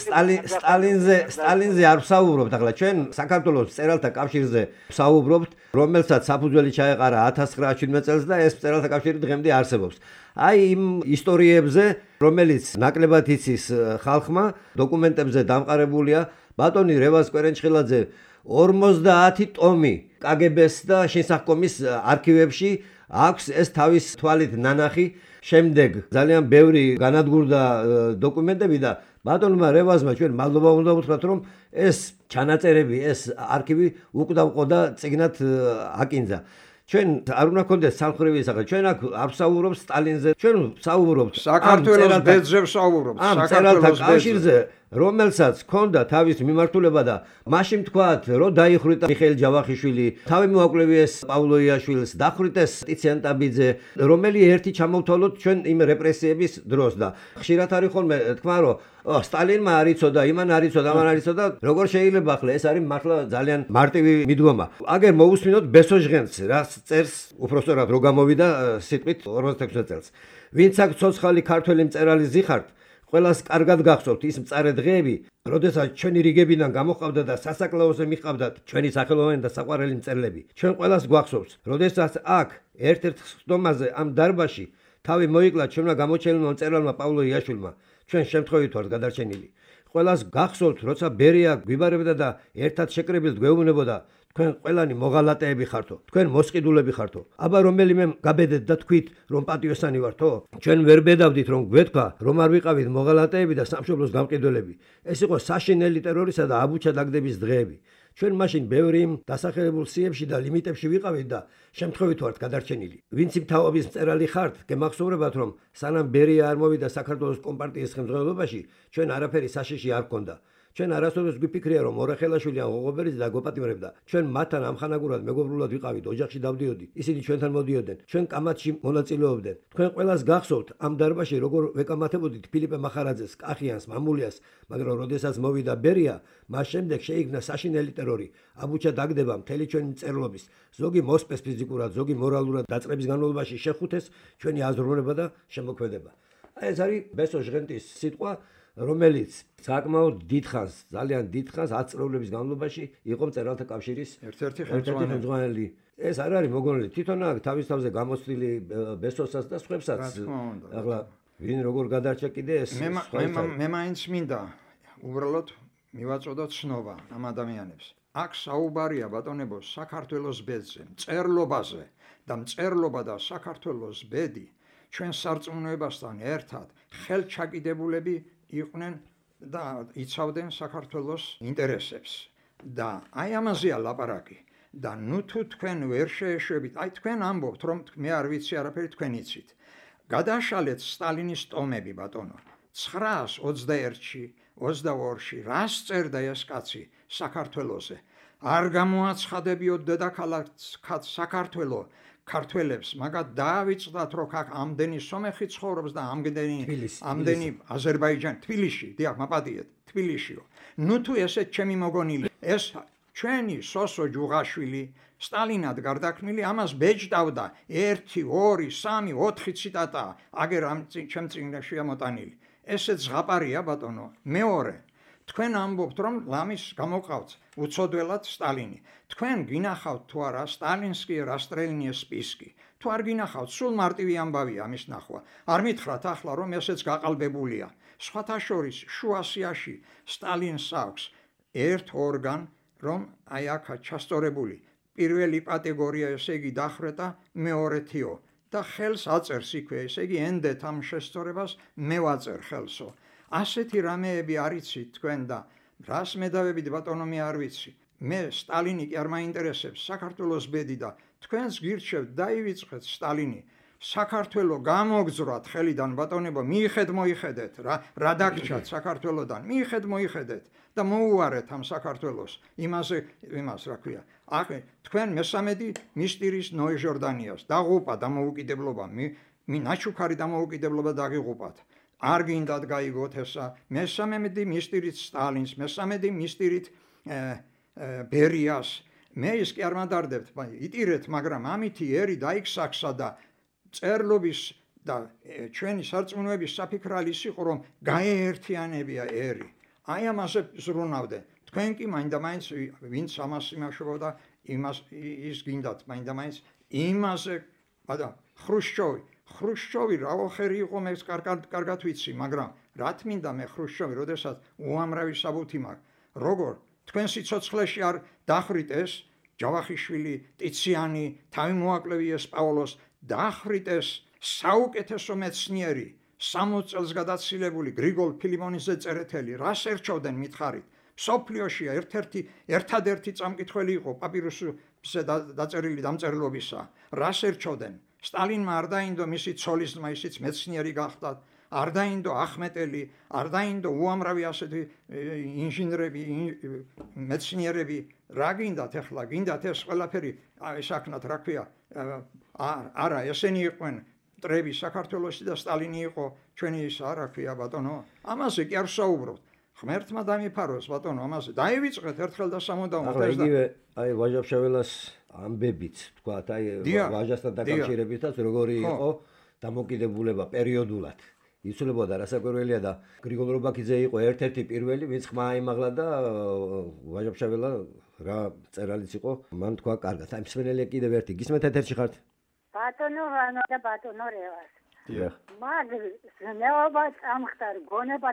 [SPEAKER 1] სტალინზე სტალინზე არ ვსაუბრობთ, ახლა ჩვენ საქართველოს წერალთა კავშირზე ვსაუბრობთ, რომელსაც საფუძველი ჩაეყარა ათას ცხრაასი წელს და ეს წერალთა კავშირი დღემდე არსებობს. აი იმ ისტორიებზე, რომელიც ნაკლებად იცის ხალხმა, დოკუმენტებზე დამყარებულია, ბატონი რევაზ კვერენჭხილაძე ორმოცდაათი ტომი კაგებეს და შესახკომის არქივებში აქვს ეს თავის თვალით ნანახი. შემდეგ ძალიან ბევრი განადგურდა დოკუმენტები და ბატონმა რევაზმა ჩვენ მადლობა უნდა ვუთხრათ რომ ეს ჩანაწერები, ეს არქივი უკვდავყო და წიგნად აკინძა. ჩვენ არ უნდა გქონდეს სამხრივი სახე. ჩვენ აქ არ ვსაუბრობთ სტალინზე, ჩვენ ვსაუბრობთ
[SPEAKER 2] საქართველოს ბედზე ვსაუბრობთ,
[SPEAKER 1] საქართველოს კავშირზე, რომელსაც ჰქონდა თავის მიმართულება და მაშინ თქვათ, რომ დაიხრიტა მიხეილ ჯავახიშვილი, თავი მოაკვლევიეს პავლო იაშვილს, დახვრიტეს ტიციან ტაბიძე, რომელი ერთი ჩამოვთვალოთ ჩვენ იმ რეპრესიების დროს და ხშირად არის ხოლმე თქვა, რომ სტალინმა არ იცოდა, იმან არ იცოდა, ამან არ იცოდა, როგორ შეიძლება ახლა ეს არის მართლა ძალიან მარტივი მიდგომა. აგერ მოусმინოთ ბესოჟღენტს, რაც წერს უпростоრად რო გამოვიდა სიტყვით ორმოცდათექვსმეტ წელს. ვინც აქ ცოცხალი ქართველი მწერალი ზიხართ, ყველას კარგად გახსოვთ ის მწარე დღეები, როდესაც ჩვენი რიგებიდან გამოყავდა და სასაკლაოზე მიყავდათ ჩვენი სახელოვანი და საყვარელი მწერლები. ჩვენ ყველას გვახსოვს, როდესაც აქ ერთ-ერთ ხდომაზე ამ დარბაზში თავი მოიკლა ჩვენმა გამოჩენილმა მწერალმა პავლო იაშვილმა. ჩვენ შემთხვევით ვართ გადარჩენილი. ყველას გახსოვთ, როცა ბერია გვიბარებდა და ერთად შეკრებილ გვეუბნებოდა, თქვენ ყველანი მოღალატეები ხართო, თქვენ მოსყიდულები ხართო. აბა რომელიმე გაბედეთ და თქვით რომ პატიოსანი ვართო? ჩვენ ვერ ბედავდით რომ გვეთქვა რომ არ ვიყავით მოღალატეები და სამშობლოს გამყიდველები. ეს იყო საშინელი ტერორისა და აბუჩა დაგდების დღეები. ჩვენ მაშინ ბევრი იმ დასახელებულ სიებში და ლიმიტებში ვიყავით და შემთხვევით ვართ გადარჩენილი. ვინც იმ თაობის მწერალი ხართ, გემახსოვრებათ რომ სანამ ბერია არ მოვიდა საქართველოს კომპარტიის ხელმძღვანელობაში, ჩვენ არაფერი საშიში არ გქონდა. ჩვენ არასოდეს გვიფიქრია რომ ორახელაშვილი ან ღოღობერიძე დაგვეპატიმრებდა. ჩვენ მათთან ამხანაგურად მეგობრულად ვიყავით, ოჯახში დავდიოდი. ისინი ჩვენთან მოდიოდნენ, ჩვენ კამათში მონაწილეობდნენ. თქვენ ყველას გახსოვთ ამ დარბაზში როგორ ვეკამათებოდით ფილიპე მახარაძეს, კახიანს, მამულიას, მაგრამ როდესაც მოვიდა ბერია, მას შემდეგ შეიქმნა საშინელი ტერორი, აბუჩა დაგდება მთელი ჩვენი მწერლობის. ზოგი მოსპეს ფიზიკურად, ზოგი მორალურად დაწყების განმავლობაში შეხუთეს ჩვენი აზროვნება და შემოქმედება. აი ეს არის ბესო ჟღენტის სიტყვა, რომელიც საკმაოდ დიდხანს, ძალიან დიდხანს ათ წლების განმავლობაში იყო მწერალთა კავშირის
[SPEAKER 2] ერთ-ერთი
[SPEAKER 1] ხელმძღვანელი. ეს არ არის მოგონილი, თვითონ აქ თავის თავზე გამოცდილი ბესოსაც და სხვებსაც. ახლა ვინ როგორ გადარჩა კიდე ეს
[SPEAKER 2] მე მაინც მინდა უბრალოდ მივაწოდოთ ცნობა ამ ადამიანებს. აქ საუბარია ბატონებო საქართველოს ბედზე, მწერლობაზე და მწერლობა და საქართველოს ბედი ჩვენ სარწმუნოებასთან ერთად ხელჩაკიდებულები იყვნენ და იცავდნენ საქართველოს ინტერესებს და აი ამაზეა ლაპარაკი და ნუ თუ თქვენ ვერ შეეშვებით, აი თქვენ ამბობთ რომ მე არ ვიცი არაფერი, თქვენ იცით. გადაშალეთ სტალინის ტომები ბატონო ცხრაას ოცდაერთში, ოცდაორში რას წერდა ეს კაცი საქართველოზე? არ გამოაცხადებიოთ დედაქალაქ საქართველო ქართველებს, მაგათ დაავიწყდათ რომ აქ ამდენი სომეხი ცხოვრობს და ამდენი ამდენი აზერბაიჯანი თბილისში, დიახ, მაპატიეთ, თბილისშიო. ნუ თუ ესეთ ჩემი მოგონილი, ეს ჩვენი სოსო ჯუღაშვილი სტალინად გარდაქმნილი ამას ბეჭდავდა ერთი, ორი, სამი, ოთხი ციტატა, აგერ ამ ჩემ წიგნშია მოტანილი. ესეც ზღაპარია ბატონო. მეორე, თქვენ ამბობთ რომ ლამის გამოყავთ უცოდველად სტალინი. თქვენ გინახავთ თუ არა სტალინსკი რასტრელნიეს სპისკი. თუ არ გინახავთ, სულ მარტივი ამბავია ამის ნახვა. არ მითხრათ ახლა რომ ესეც გაყალბებულია. სხვათა შორის შუა აზიაში სტალინს აქვს ერთ ორგან, რომ აი აქა ჩასწორებული პირველი კატეგორია, ესე იგი დახრეტა, მეორეთიო და ხელს აწერს იქვე, ესე იგი ენდეთ ამ შესწორებას მე ვაწერ ხელსო. ასეთი რამეები არ იცით თქვენ და რას მედავებით ბატონო მე არ ვიცი. მე სტალინი კი არ მაინტერესებს, საქართველოს ბედი და თქვენს გირჩევთ დაივიწყეთ სტალინი. საქართველო გამოგძვრათ ხელიდან ბატონებო, მიიხედ მოიხედეთ რა, რა დაგჭათ საქართველოდან, მიიხედ მოიხედეთ და მოუარეთ ამ საქართველოს. იმაზე იმას რა ქვია. აქ თქვენ მესამედი მისტირის ნოე ჟორდანიას დაღუპა დამოუკიდებლობა, მი ნაჩუქარი დამოუკიდებლობა დაგიღუპათ. არ გინდათ გაიგოთ ესა. მესამედი მისტირით სტალინს, მესამედი მისტირით ბერიას. მე ის კი არ მადარდებთ, იტირეთ, მაგრამ ამითი ერი დაიქსახსა და წერლობის და ჩვენი სარწმუნოების საფიქრალი ის იყო რომ გაეერთიანებია ერი. აი ამაზე ზრუნავდნენ. თქვენ კი მაინდა-მაინც ვინც ამას იმაშობოდა, იმას ის გინდათ მაინდა-მაინც იმაზე, მაგრამ ხრუშჩოვი ხრუშჩოვი რაოხერი იყო, მე კარგად ვიცი, მაგრამ რა თმინდა მე ხრუშჩოვი, როდესაც უამრავი საბუთი მაქვს. როგორ თქვენ სიცოცხლეში არ დახრით ეს ჯავახიშვილი, ტიციანი, თავი მოაკლევი ეს პაოლოს, დახრით ეს საუკეთესო მეცნიერი, სამოც წელს გადაცილებული გრიგოლ ფილიმონიძე წერეთელი, რას ერჩევდნენ მითხარით? მსოფლიოში ერთ-ერთი ერთადერთი წამკითხველი იყო პაპირუსზე დაწერილი დამწერლობისა. რას ერჩევდნენ? სტალინმა არ დაინდო მისი ცოლის ძმა, ისიც მეცნიერი გახდა, არ დაინდო ახმეტელი, არ დაინდო უამრავი ასეთი ინჟინრები, მეცნიერები. რა გინდათ ახლა? გინდათ ეს ყველაფერი ესაქნათ, რა ქვია? არა, ესენი იყვნენ მტრები საქართველოსი და სტალინი იყო ჩვენი ის, რა ქვია ბატონო? ამაზე კი არ საუბრობთ. ღმერთმა დამიფაროს ბატონო, ამაზე დაივიწყეთ ერთხელ და სამუდამოდ ეს და
[SPEAKER 1] იგივე აი ვაჟა-ფშაველას ამბებით თქვათ, აი ვაჟასთან დაკავშირებითაც როგორი იყო დამოკიდებულება პერიოდულად. იცოლებოდა რასაკვირველია და გრიგოლ რობაქიძე იყო ერთ-ერთი პირველი, ვინც ხმა აიმაღლა და ვაჟა-ფშაველა რა წერალიც იყო, მან თქვა კარგად. აი მსმენელი კიდევ ერთი გისმენთ ეთერში ხართ?
[SPEAKER 6] ბატონო ვანო და ბატონო რევას.
[SPEAKER 1] დიახ.
[SPEAKER 6] მაგ ზნეობა წამხდარ გონება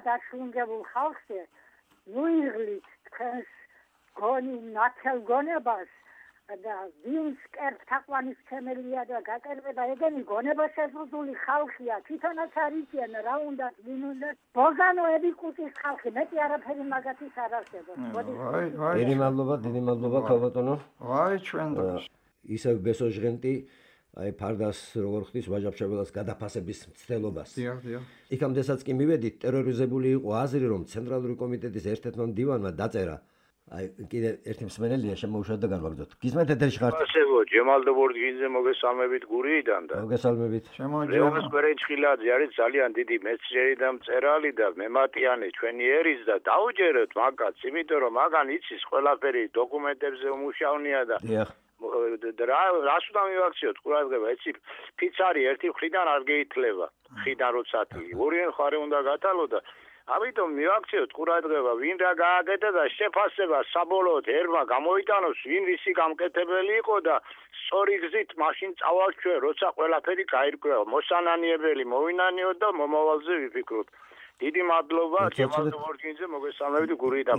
[SPEAKER 6] დაშინდებულ ხალხზე, ნუ იღლით თქვენს გონი ნათელ გონებას და ვინც კერპ თაყვანის ჩემელია და გაკერბება ეგენი გონება შეზღუდული ხალხია თვითონაც არიციან რა უნდა ვინ უნდა ბოზანოები კუჭის ხალხი მეტი არაფერი მაგათის არ არსებობს
[SPEAKER 2] ვაი ვაი
[SPEAKER 1] დიდი მადლობა დიდი მადლობა ქალბატონო
[SPEAKER 2] ვაი ჩვენ დროს
[SPEAKER 1] ისევ ბესოჟღენტი აი ფარდას როგორ ხდის ვაჟაბშეველას გადაფასების მცდელობას.
[SPEAKER 2] დიახ, დიახ.
[SPEAKER 1] იქამდესაც კი მივედით ტერორიზებული იყო აზრი რომ ცენტრალური კომიტეტის ერთ-ერთმა მდივანმა დაწერა აი კიდე ერთი მსმენელია შემოუშვათ და განვაგრძოთ. გიზმეთ ეთერში ხართ?
[SPEAKER 7] ასევო ჯემალდობორდგინზე მოგესალმებით გურიიდან და
[SPEAKER 1] მოგესალმებით.
[SPEAKER 7] შემოჯეროს კვერენჩხილაძე არის ძალიან დიდი მეცნიერი და მწერალი და მემატიანე ჩვენი ერის და დაუჯეროთ მაგაც, იმიტომ რომ მაგან იცის ყველაფერი დოკუმენტებზე უმუშავნია და
[SPEAKER 1] დიახ.
[SPEAKER 7] რა რას უნდა მივაქციოთ ყურადღება იცი ფიცარი ერთი მხრიდან არ გეითლება ხიდან როცა ორი მხარე უნდა გატალო და ამიტომ მივაქციოთ ყურადღება ვინ რა გააკეთა და შეფასება საბოლოოდ ერმა გამოიტანოს ვინ ვისი გამკეთებელი იყო და სწორი გზით მაშინ წავალ ჩვენ როცა ყველაფერი გაირკვევა მოსანანიებელი მოვინანიოთ და მომავალზე ვიფიქროთ დიდი მადლობა ჯემალდობორდგინზე მოგესალმებით გურიდან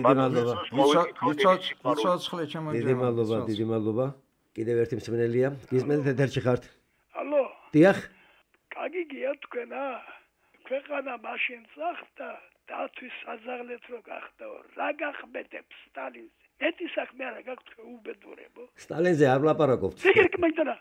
[SPEAKER 2] ვიცოცხლე ჩემოჯეროს
[SPEAKER 1] დიდი მადლობა დიდი მადლობა კიდევ ერთი მსმენელია გიზმენთ ეთერში ხართ
[SPEAKER 8] ალო
[SPEAKER 1] დიახ
[SPEAKER 8] კარგი გია თქვენა ქვეყანა მაშინ სახდა დათვის საზაღლეთ რო გახდაო რა გახმეტებს სტალინს ეთი საქმე არა გაქვთ უბედურებო
[SPEAKER 1] სტალინზე არ ვლაპარაკობთ
[SPEAKER 8] ზეგერკ მაინდანა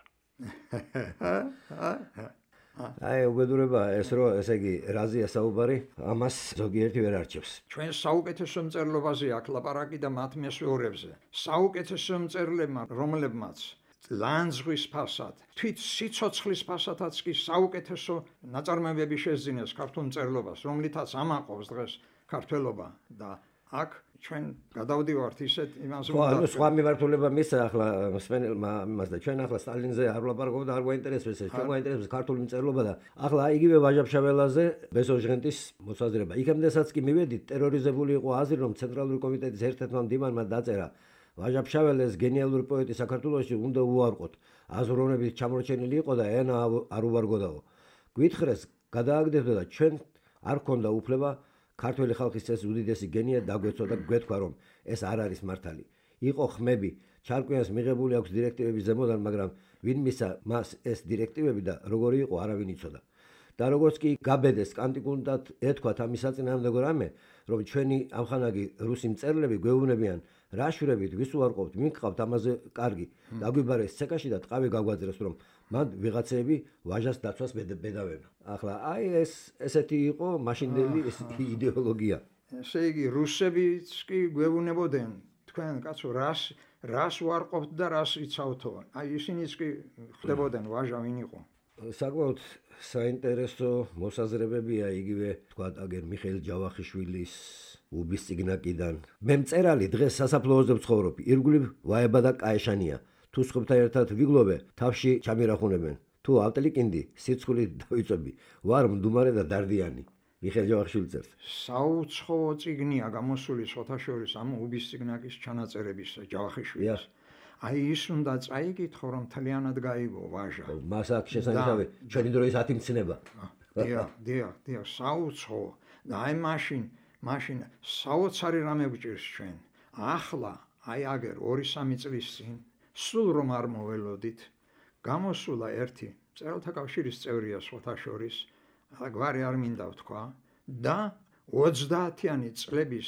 [SPEAKER 1] აი უბედურება ეს რო ესე იგი რაზია საუბარი ამას ზოგიერთი ვერ არჩევს
[SPEAKER 2] ჩვენ საუკეთესო მწერლობაზე აქ ლაპარაკი და მათ მესვეორებზე საუკეთესო მწერლებმა რომლებმაც ლანძღვის ფასად თვით სიცოცხლის ფასადაც კი საუკეთესო ნაწარმოებები შეძინეს ქართულ მწერლობას რომლითაც ამაყობს დღეს ქართველობა და აქ ჩვენ გადავდივართ ისეთ იმაზე
[SPEAKER 1] ხო ანუ სხვა მიმართულება მისცა ახლა მსმენელმა იმას და ჩვენ ახლა სტალინზე არ ვლაპარაკობთ და არ გვაინტერესებს ეს ჩვენ გვაინტერესებს ქართული მწერლობა და ახლა იგივე ვაჟაბშაველაზე ბესოჟღენტის მოსაზრება იქამდესაც კი მივედით ტერორიზებული იყო აზრი რომ ცენტრალური კომიტეტის ერთ-ერთმა მდივანმა დაწერა ვაჟაბშაველეს გენიალური პოეტი საქართველოში უნდა უარყოთ აზროვნებით ჩამორჩენილი იყო და ენა არ უვარგოდაო გვითხრეს გადააგდებოდა და ჩვენ არ ქონდა უფლება ქართველი ხალხის ეს უდიდესი გენია დაგვეცვა და გვეთქვა რომ ეს არ არის მართალი. იყო ხმები, ჩარკვიანს მიღებული აქვს დირექტივები ზემოდან, მაგრამ ვინ მისცა მას ეს დირექტივები და როგორი იყო არავინ იცოდა. და როგორც კი გაბედეს კანტიკუნდად ეთქვათ ამის საწინააღმდეგო რამე, რომ ჩვენი ამხანაგი რუსი მწერლები გვეუბნებიან რა შურებით ვის უარყოფთ, ვინ გყავთ ამაზე კარგი, დაგვიბარეს ცეკაში და ტყავი გაგვაძრეს რომ მან ვიღაცები ვაჟას დაცვას ბედავენ. ახლა აი ეს ესეთი იყო მაშინდელი იდეოლოგია.
[SPEAKER 2] ესე იგი რუსებიც კი გვეუბნებოდნენ თქვენ კაცო რას რას უარყოფთ და რას იცავთო. აი ისინიც კი ხდებოდნენ ვაჟა ვინ იყო.
[SPEAKER 1] საკმაოდ საინტერესო მოსაზრებებია იგივე თქვა აგერ მიხეილ ჯავახიშვილის უბის ციგნაკიდან. მე მწერალი დღეს სასაფლაოზე ვცხოვრობ, ირგვლივ ვაება და კაეშანია. თუ სხვებთან ერთად ვიგლობე, თავში ჩამირახუნებენ. თუ ავტელიკინდი, სიცხული დავიწები, ვარ მდუმარე და დარდიანი. მიხეილ ჯავახიშვილი წერს.
[SPEAKER 2] საუცხოო ციგნია გამოსული შოთაშორის ამ უბის ციგნაკის ჩანაწერების ჯავახიშვილის. აი ის უნდა წაიკითხო რომ თლიანად გაიგო ვაჟა.
[SPEAKER 1] მას აქ შესანიშნავი ჩვენი დროის ათიმცნება.
[SPEAKER 2] დიახ, დიახ, დიახ, საუცხოო და აი მაშინ, მაშინ საოცარი რამე გვჭირს ჩვენ. ახლა აი აგერ ორი სამი წლის წინ სულ რომ არ მოველოდით, გამოსულა ერთი მწერალთა კავშირის წევრია სხვათა შორის, გვარი არ მინდა ვთქვა და ოცდაათიანი წლების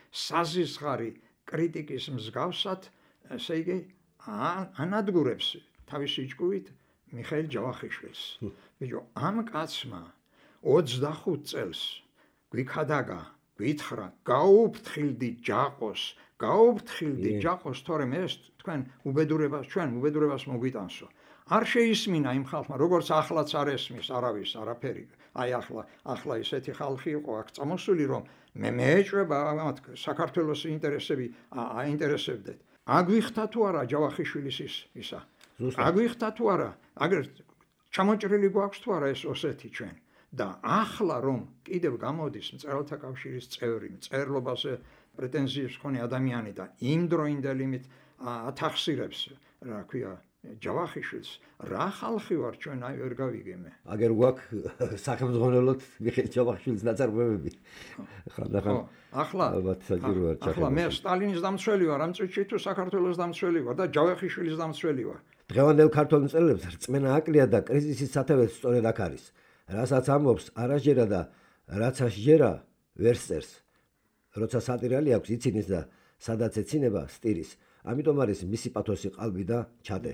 [SPEAKER 2] საზისხარი კრიტიკის მსგავსად, ესე იგი ანადგურებს თავისი ჭკუით მიხეილ ჯავახიშვილს. ბიჭო, ამ კაცმა ოცდახუთ წელს გვიქადაგა, გვითხრა, გაუფრთხილდი ჯაყოს, გაუფრთხილდი ჯაყოს, თორემ ეს თქვენ უბედურებას, ჩვენ უბედურებას მოგვიტანსო. არ შეისმინა იმ ხალხმა, როგორც ახლაც არ ესმის არავის არაფერი. აი ახლა, ახლა ისეთი ხალხი იყო აქ წამოსული, რომ მე მეეჭვება მათ საქართველოს ინტერესები აინტერესებდეთ. აგვიხთა თუ არა ჯავახიშვილის ის ისა? აგვიხთა თუ არა? აგერ ჩამოჭრილი გვაქვს თუ არა ეს ოსეთი ჩვენ? და ახლა რომ კიდევ გამოდის მწერალთა კავშირის წევრი, მწერლობაზე პრეტენზიებს მქონე ადამიანი და იმდროინდელი მით ათახსირებს, რა ქვია, ჯავახიშვილს რა ხალხი ვარ ჩვენ აი ვერ გავიგე მე
[SPEAKER 1] აგერ გვაქვს სახელმძღვანელოდ მიხეილ ჯავახიშვილის ნაწარმოებები ხანდახან
[SPEAKER 2] ახლა ახლა მე სტალინის დამცველი ვარ ამ წუთში თუ საქართველოს დამცველი ვარ და ჯავახიშვილის დამცველი ვარ
[SPEAKER 1] დღევანდელ ქართულ მწერლებს რწმენა აკლია და კრიზისის სათავეც სწორედ აქ არის რასაც ამბობს არასჯერა და რაც ასჯერა ვერ წერს როცა სატირალი აქვს იცინის და სადაც ეცინება სტირის ამიტომ არის მისი პათოსი ყალბი და ჩადე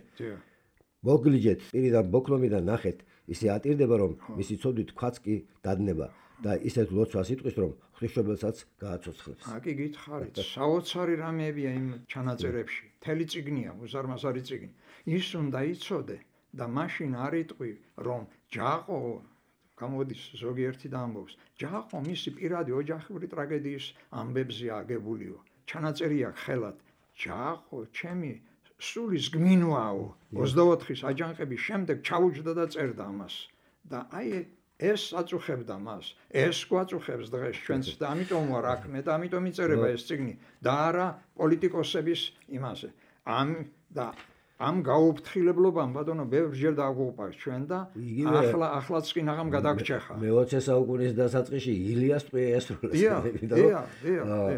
[SPEAKER 1] მოგლიჯეთ პირიდან ბოქლომიდან ნახეთ ისე ატირდება რომ მისი ცოდვით ქვაც კი დადნება და ისეთ ლოცვას იტყვის რომ ღვთისმშობელსაც გააცოცხლებს
[SPEAKER 2] აკი გითხარით საოცარი რამეებია იმ ჩანაწერებში მთელი წიგნია უზარმაზარი წიგნი ის უნდა იცოდე და მაშინ არ იტყვი რომ ჯაყო გამოდის ზოგიერთი და ამბობს ჯაყო მისი პირადი ოჯახური ტრაგედიის ამბებზე აგებულიო ჩანაწერი აქვს ხელად ჯაყო ჩემი სულის გმინვაო ოცდაოთხის აჯანყების შემდეგ ჩაუჯდა და წერდა ამას და აი ეს აწუხებდა მას ეს გვაწუხებს დღეს ჩვენს და ამიტომ ვარ აქ მე და ამიტომ იწერება ეს წიგნი და არა პოლიტიკოსების იმაზე ამ და ამ გაუფრთხილებლობამ ბატონო ბევრჯერ დაგვუყარს ჩვენ და ახლა ახლაც კი ნაღამ გადაგჭეხა
[SPEAKER 1] მეოცე საუკუნის დასაწყისში ილიას ტყვია ესრულეს
[SPEAKER 2] დია დია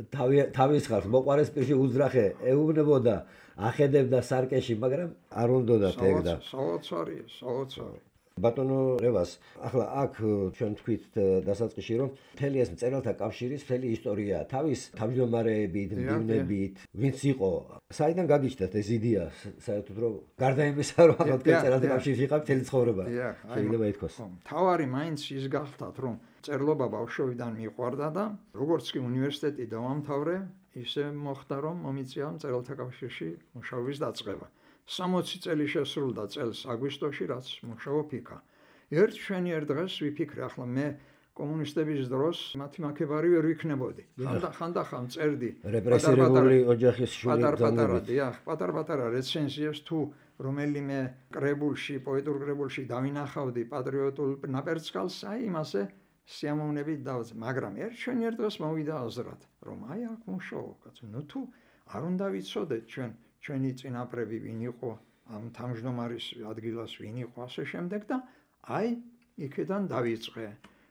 [SPEAKER 1] თავის ხალხს მოყარეს პირში უძრახე ეუბნებოდა ახედებდა სარკეში მაგრამ არ უნდოდა ფეგდა
[SPEAKER 2] საოცარია საოცარი
[SPEAKER 1] ბატონო რევას ახლა აქ ჩვენ თქვით დასაწყისში რომ მთელი ეს მწერალთა კავშირის მთელი ისტორია თავის თავმჯდომარეებით, მდივნებით, ვინც იყო, საიდან გაგიჩნდათ ეს იდეა საერთოდ რომ გარდა იმისა რომ ახლა მწერალთა კავშირში იყავ მთელი ცხოვრება შეიძლება ითქვას.
[SPEAKER 2] თავარი მაინც ის გახლდათ რომ წერლობა ბავშვობიდან მიყვარდა და როგორც კი უნივერსიტეტი დავამთავრე, ისე მოხდა რომ მომიწია მწერალთა კავშირში მუშაობის დაწყება. სამოცი წელი შესრულდა წელს აგვისტოში, რაც მუშაობ იქა. ერთ მშვენიერ დღეს ვიფიქრე, ახლა მე კომუნისტების დროს მათი მაქებარი ვერ ვიქნებოდი. ხანდახან წერდი
[SPEAKER 1] რეპრესირებული ოჯახის შვილი
[SPEAKER 2] პატარ-პატარა, პატარ-პატარა რეცენზიებს თუ რომელიმე კრებულში, პოეტურ კრებულში დავინახავდი პატრიოტულ ნაპერწკალს, აი იმასე სიამოვნებით დავძ, მაგრამ ერთ მშვენიერ დღეს მოვიდა აზრად, რომ აი აქ მუშაობ, კაცო, ნუ თუ არ უნდა ვიცოდეთ ჩვენ ჩვენი წინაპრები ვინ იყო ამ თავმჯდომარის ადგილას ვინ იყო ასე შემდეგ და აი იქიდან დავიწყე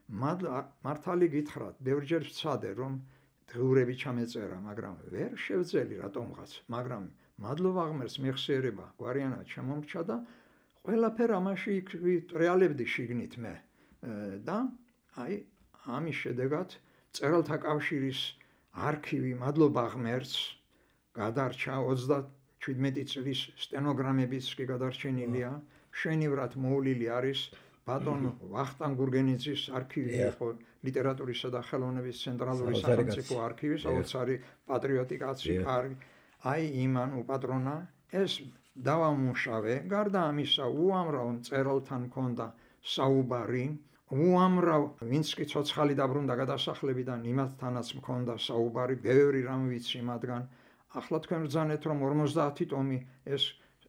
[SPEAKER 2] მართალი გითხრათ ბევრჯერ ვცადე რომ დღეურები ჩამეწერა მაგრამ ვერ შევძელი რატომღაც მაგრამ მადლობა ღმერთს მეხსიერება გვარიანად შემომრჩა და ყველაფერ ამაში რეალებდი შიგნით მე და აი ამის შედეგად მწერალთა კავშირის არქივი მადლობა ღმერთს გადარჩა ოცდაშვიდმეტი წლის სტენოგრამებიც კი გადარჩენილია, მშვენივრად მოვლილი არის ბატონ ვახტანგ გურგენიძის არქივი იყო ლიტერატურისა და ხელოვნების ცენტრალური სახელმწიფო არქივი, საოცარი პატრიოტი კაცი, აი იმან უპატრონა ეს დავამუშავე, გარდა ამისა უამრავ მწერალთან მქონდა საუბარი, უამრავ ვინც კი ცოცხალი დაბრუნდა გადასახლებიდან იმათთანაც მქონდა საუბარი, ბევრი რამ ვიცი მათგან ახლა თქვენ ბრძანეთ რომ ორმოცდაათი ტომი ეს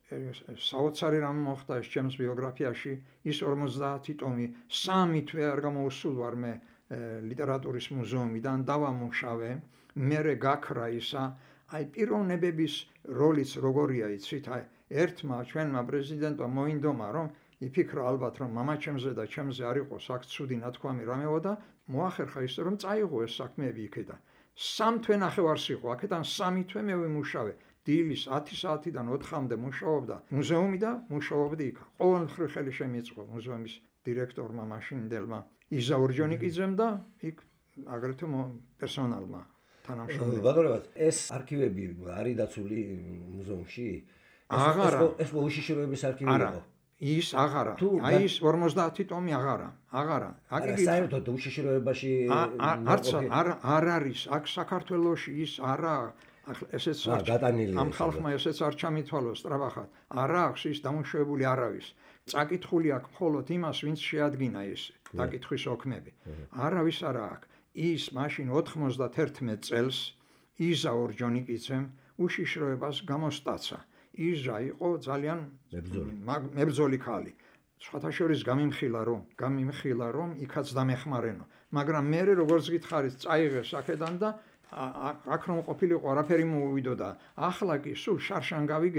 [SPEAKER 2] საოცარი რამ მოხდა ეს ჩემს ბიოგრაფიაში ის ორმოცდაათი ტომი სამი თვე არ გამოუსულ ვარ მე ლიტერატურის მუზეუმიდან დავამუშავე მერე გაქრა ისა აი პიროვნებების როლიც როგორია იცით აი ერთმა ჩვენმა პრეზიდენტმა მოინდომა რომ იფიქრა ალბათ რომ მამაჩემზე და ჩემზე არ იყოს აქ ცუდი ნათქვამი რამეო და მოახერხა ისე რომ წაიღო ეს საქმეები იქიდან სამ თვე ნახევარს იყო, აქედან სამი თვე მე ვიმუშავე. დილის ათი საათიდან ოთხამდე მუშაობდა მუზეუმი და მუშაობდი იქ. ყოველმხრივ ხელი შემიწყო მუზეუმის დირექტორმა მაშინდელმა იზა ორჯონიკიძემ და იქ აგრეთვე პერსონალმა თანამშრომლებმა.
[SPEAKER 1] ბატონო, ეს არქივები არის დაცული მუზეუმში?
[SPEAKER 2] აღარა.
[SPEAKER 1] ეს უშიშროების არქივი იყო.
[SPEAKER 2] ის აღარა. აი ეს ორმოცდაათი ტომი აღარა. აღარა.
[SPEAKER 1] აკი საერთოდ უშიშროებაში
[SPEAKER 2] არც არ არ არის. აქ საქართველოში ის არა ესეც ამ ხალხმა ესეც არ ჩამithვალოს სწრაფად. არა აქვს ის დამუშავებული არავის. წაკითხული აქვს მხოლოდ იმას, ვინც შეადგინა ეს დაკითხვის ოქმები. არავის არა აქვს. ის მაშინ ოთხმოცდაერთმეტ წელს იზა ორჯონიკიძემ უშიშროებას გამოსტაცა. იზა იყო ძალიან მებრძოლი ხალი. სხვათა შორის გამიმხილა რომ, გამიმხილა რომ იქაც დამეხმარენო. მაგრამ მე როგორც გითხარით, წაიღეს აქედან და აქ რომ ყოფილიყო, არაფერი მოუვიდოდა. ახლა კი სულ შარშან გავიგე,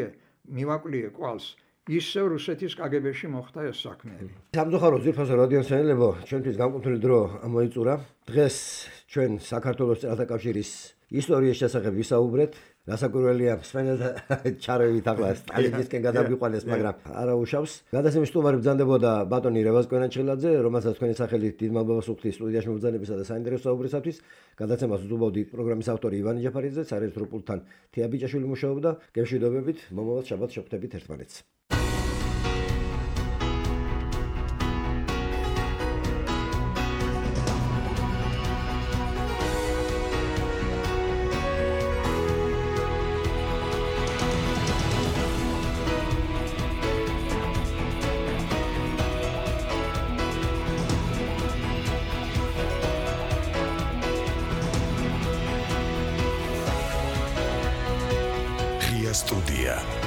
[SPEAKER 2] მივაკვლიე კვალს, ისევ რუსეთის კაგებეში მოხდა ეს საქმეები.
[SPEAKER 1] სამწუხაროდ ძვირფასო რადიო მცენელებო, ჩვენთვის განკუთვნილი დრო ამოიწურა. დღეს ჩვენ საქართველოს წერალთა კავშირის ისტორიის შესახებ ვისაუბრეთ. გასაკვირველია, სპენელთა ჩარევით ახლა სტალინისკენ გადავიყვანეს, მაგრამ არა უშავს. გადაცემის სტუმარი ბრძანდებოდა ბატონი რევაზ კვენაჩხილაძე, რომელსაც თქვენი სახელით დიდ მადლობას ვუხდით სტუდიაში მობრძანებისა და საინტერესო საუბრისათვის. გადაცემას უძღვებოდი პროგრამის ავტორი ივანე ჯაფარიძე, საერთო პულტთან თია ბიჭაშვილი მუშაობდა. გემშვიდობებით, მომავალ შაბათს შევხვდებით ერთმანეთს.
[SPEAKER 9] Студия.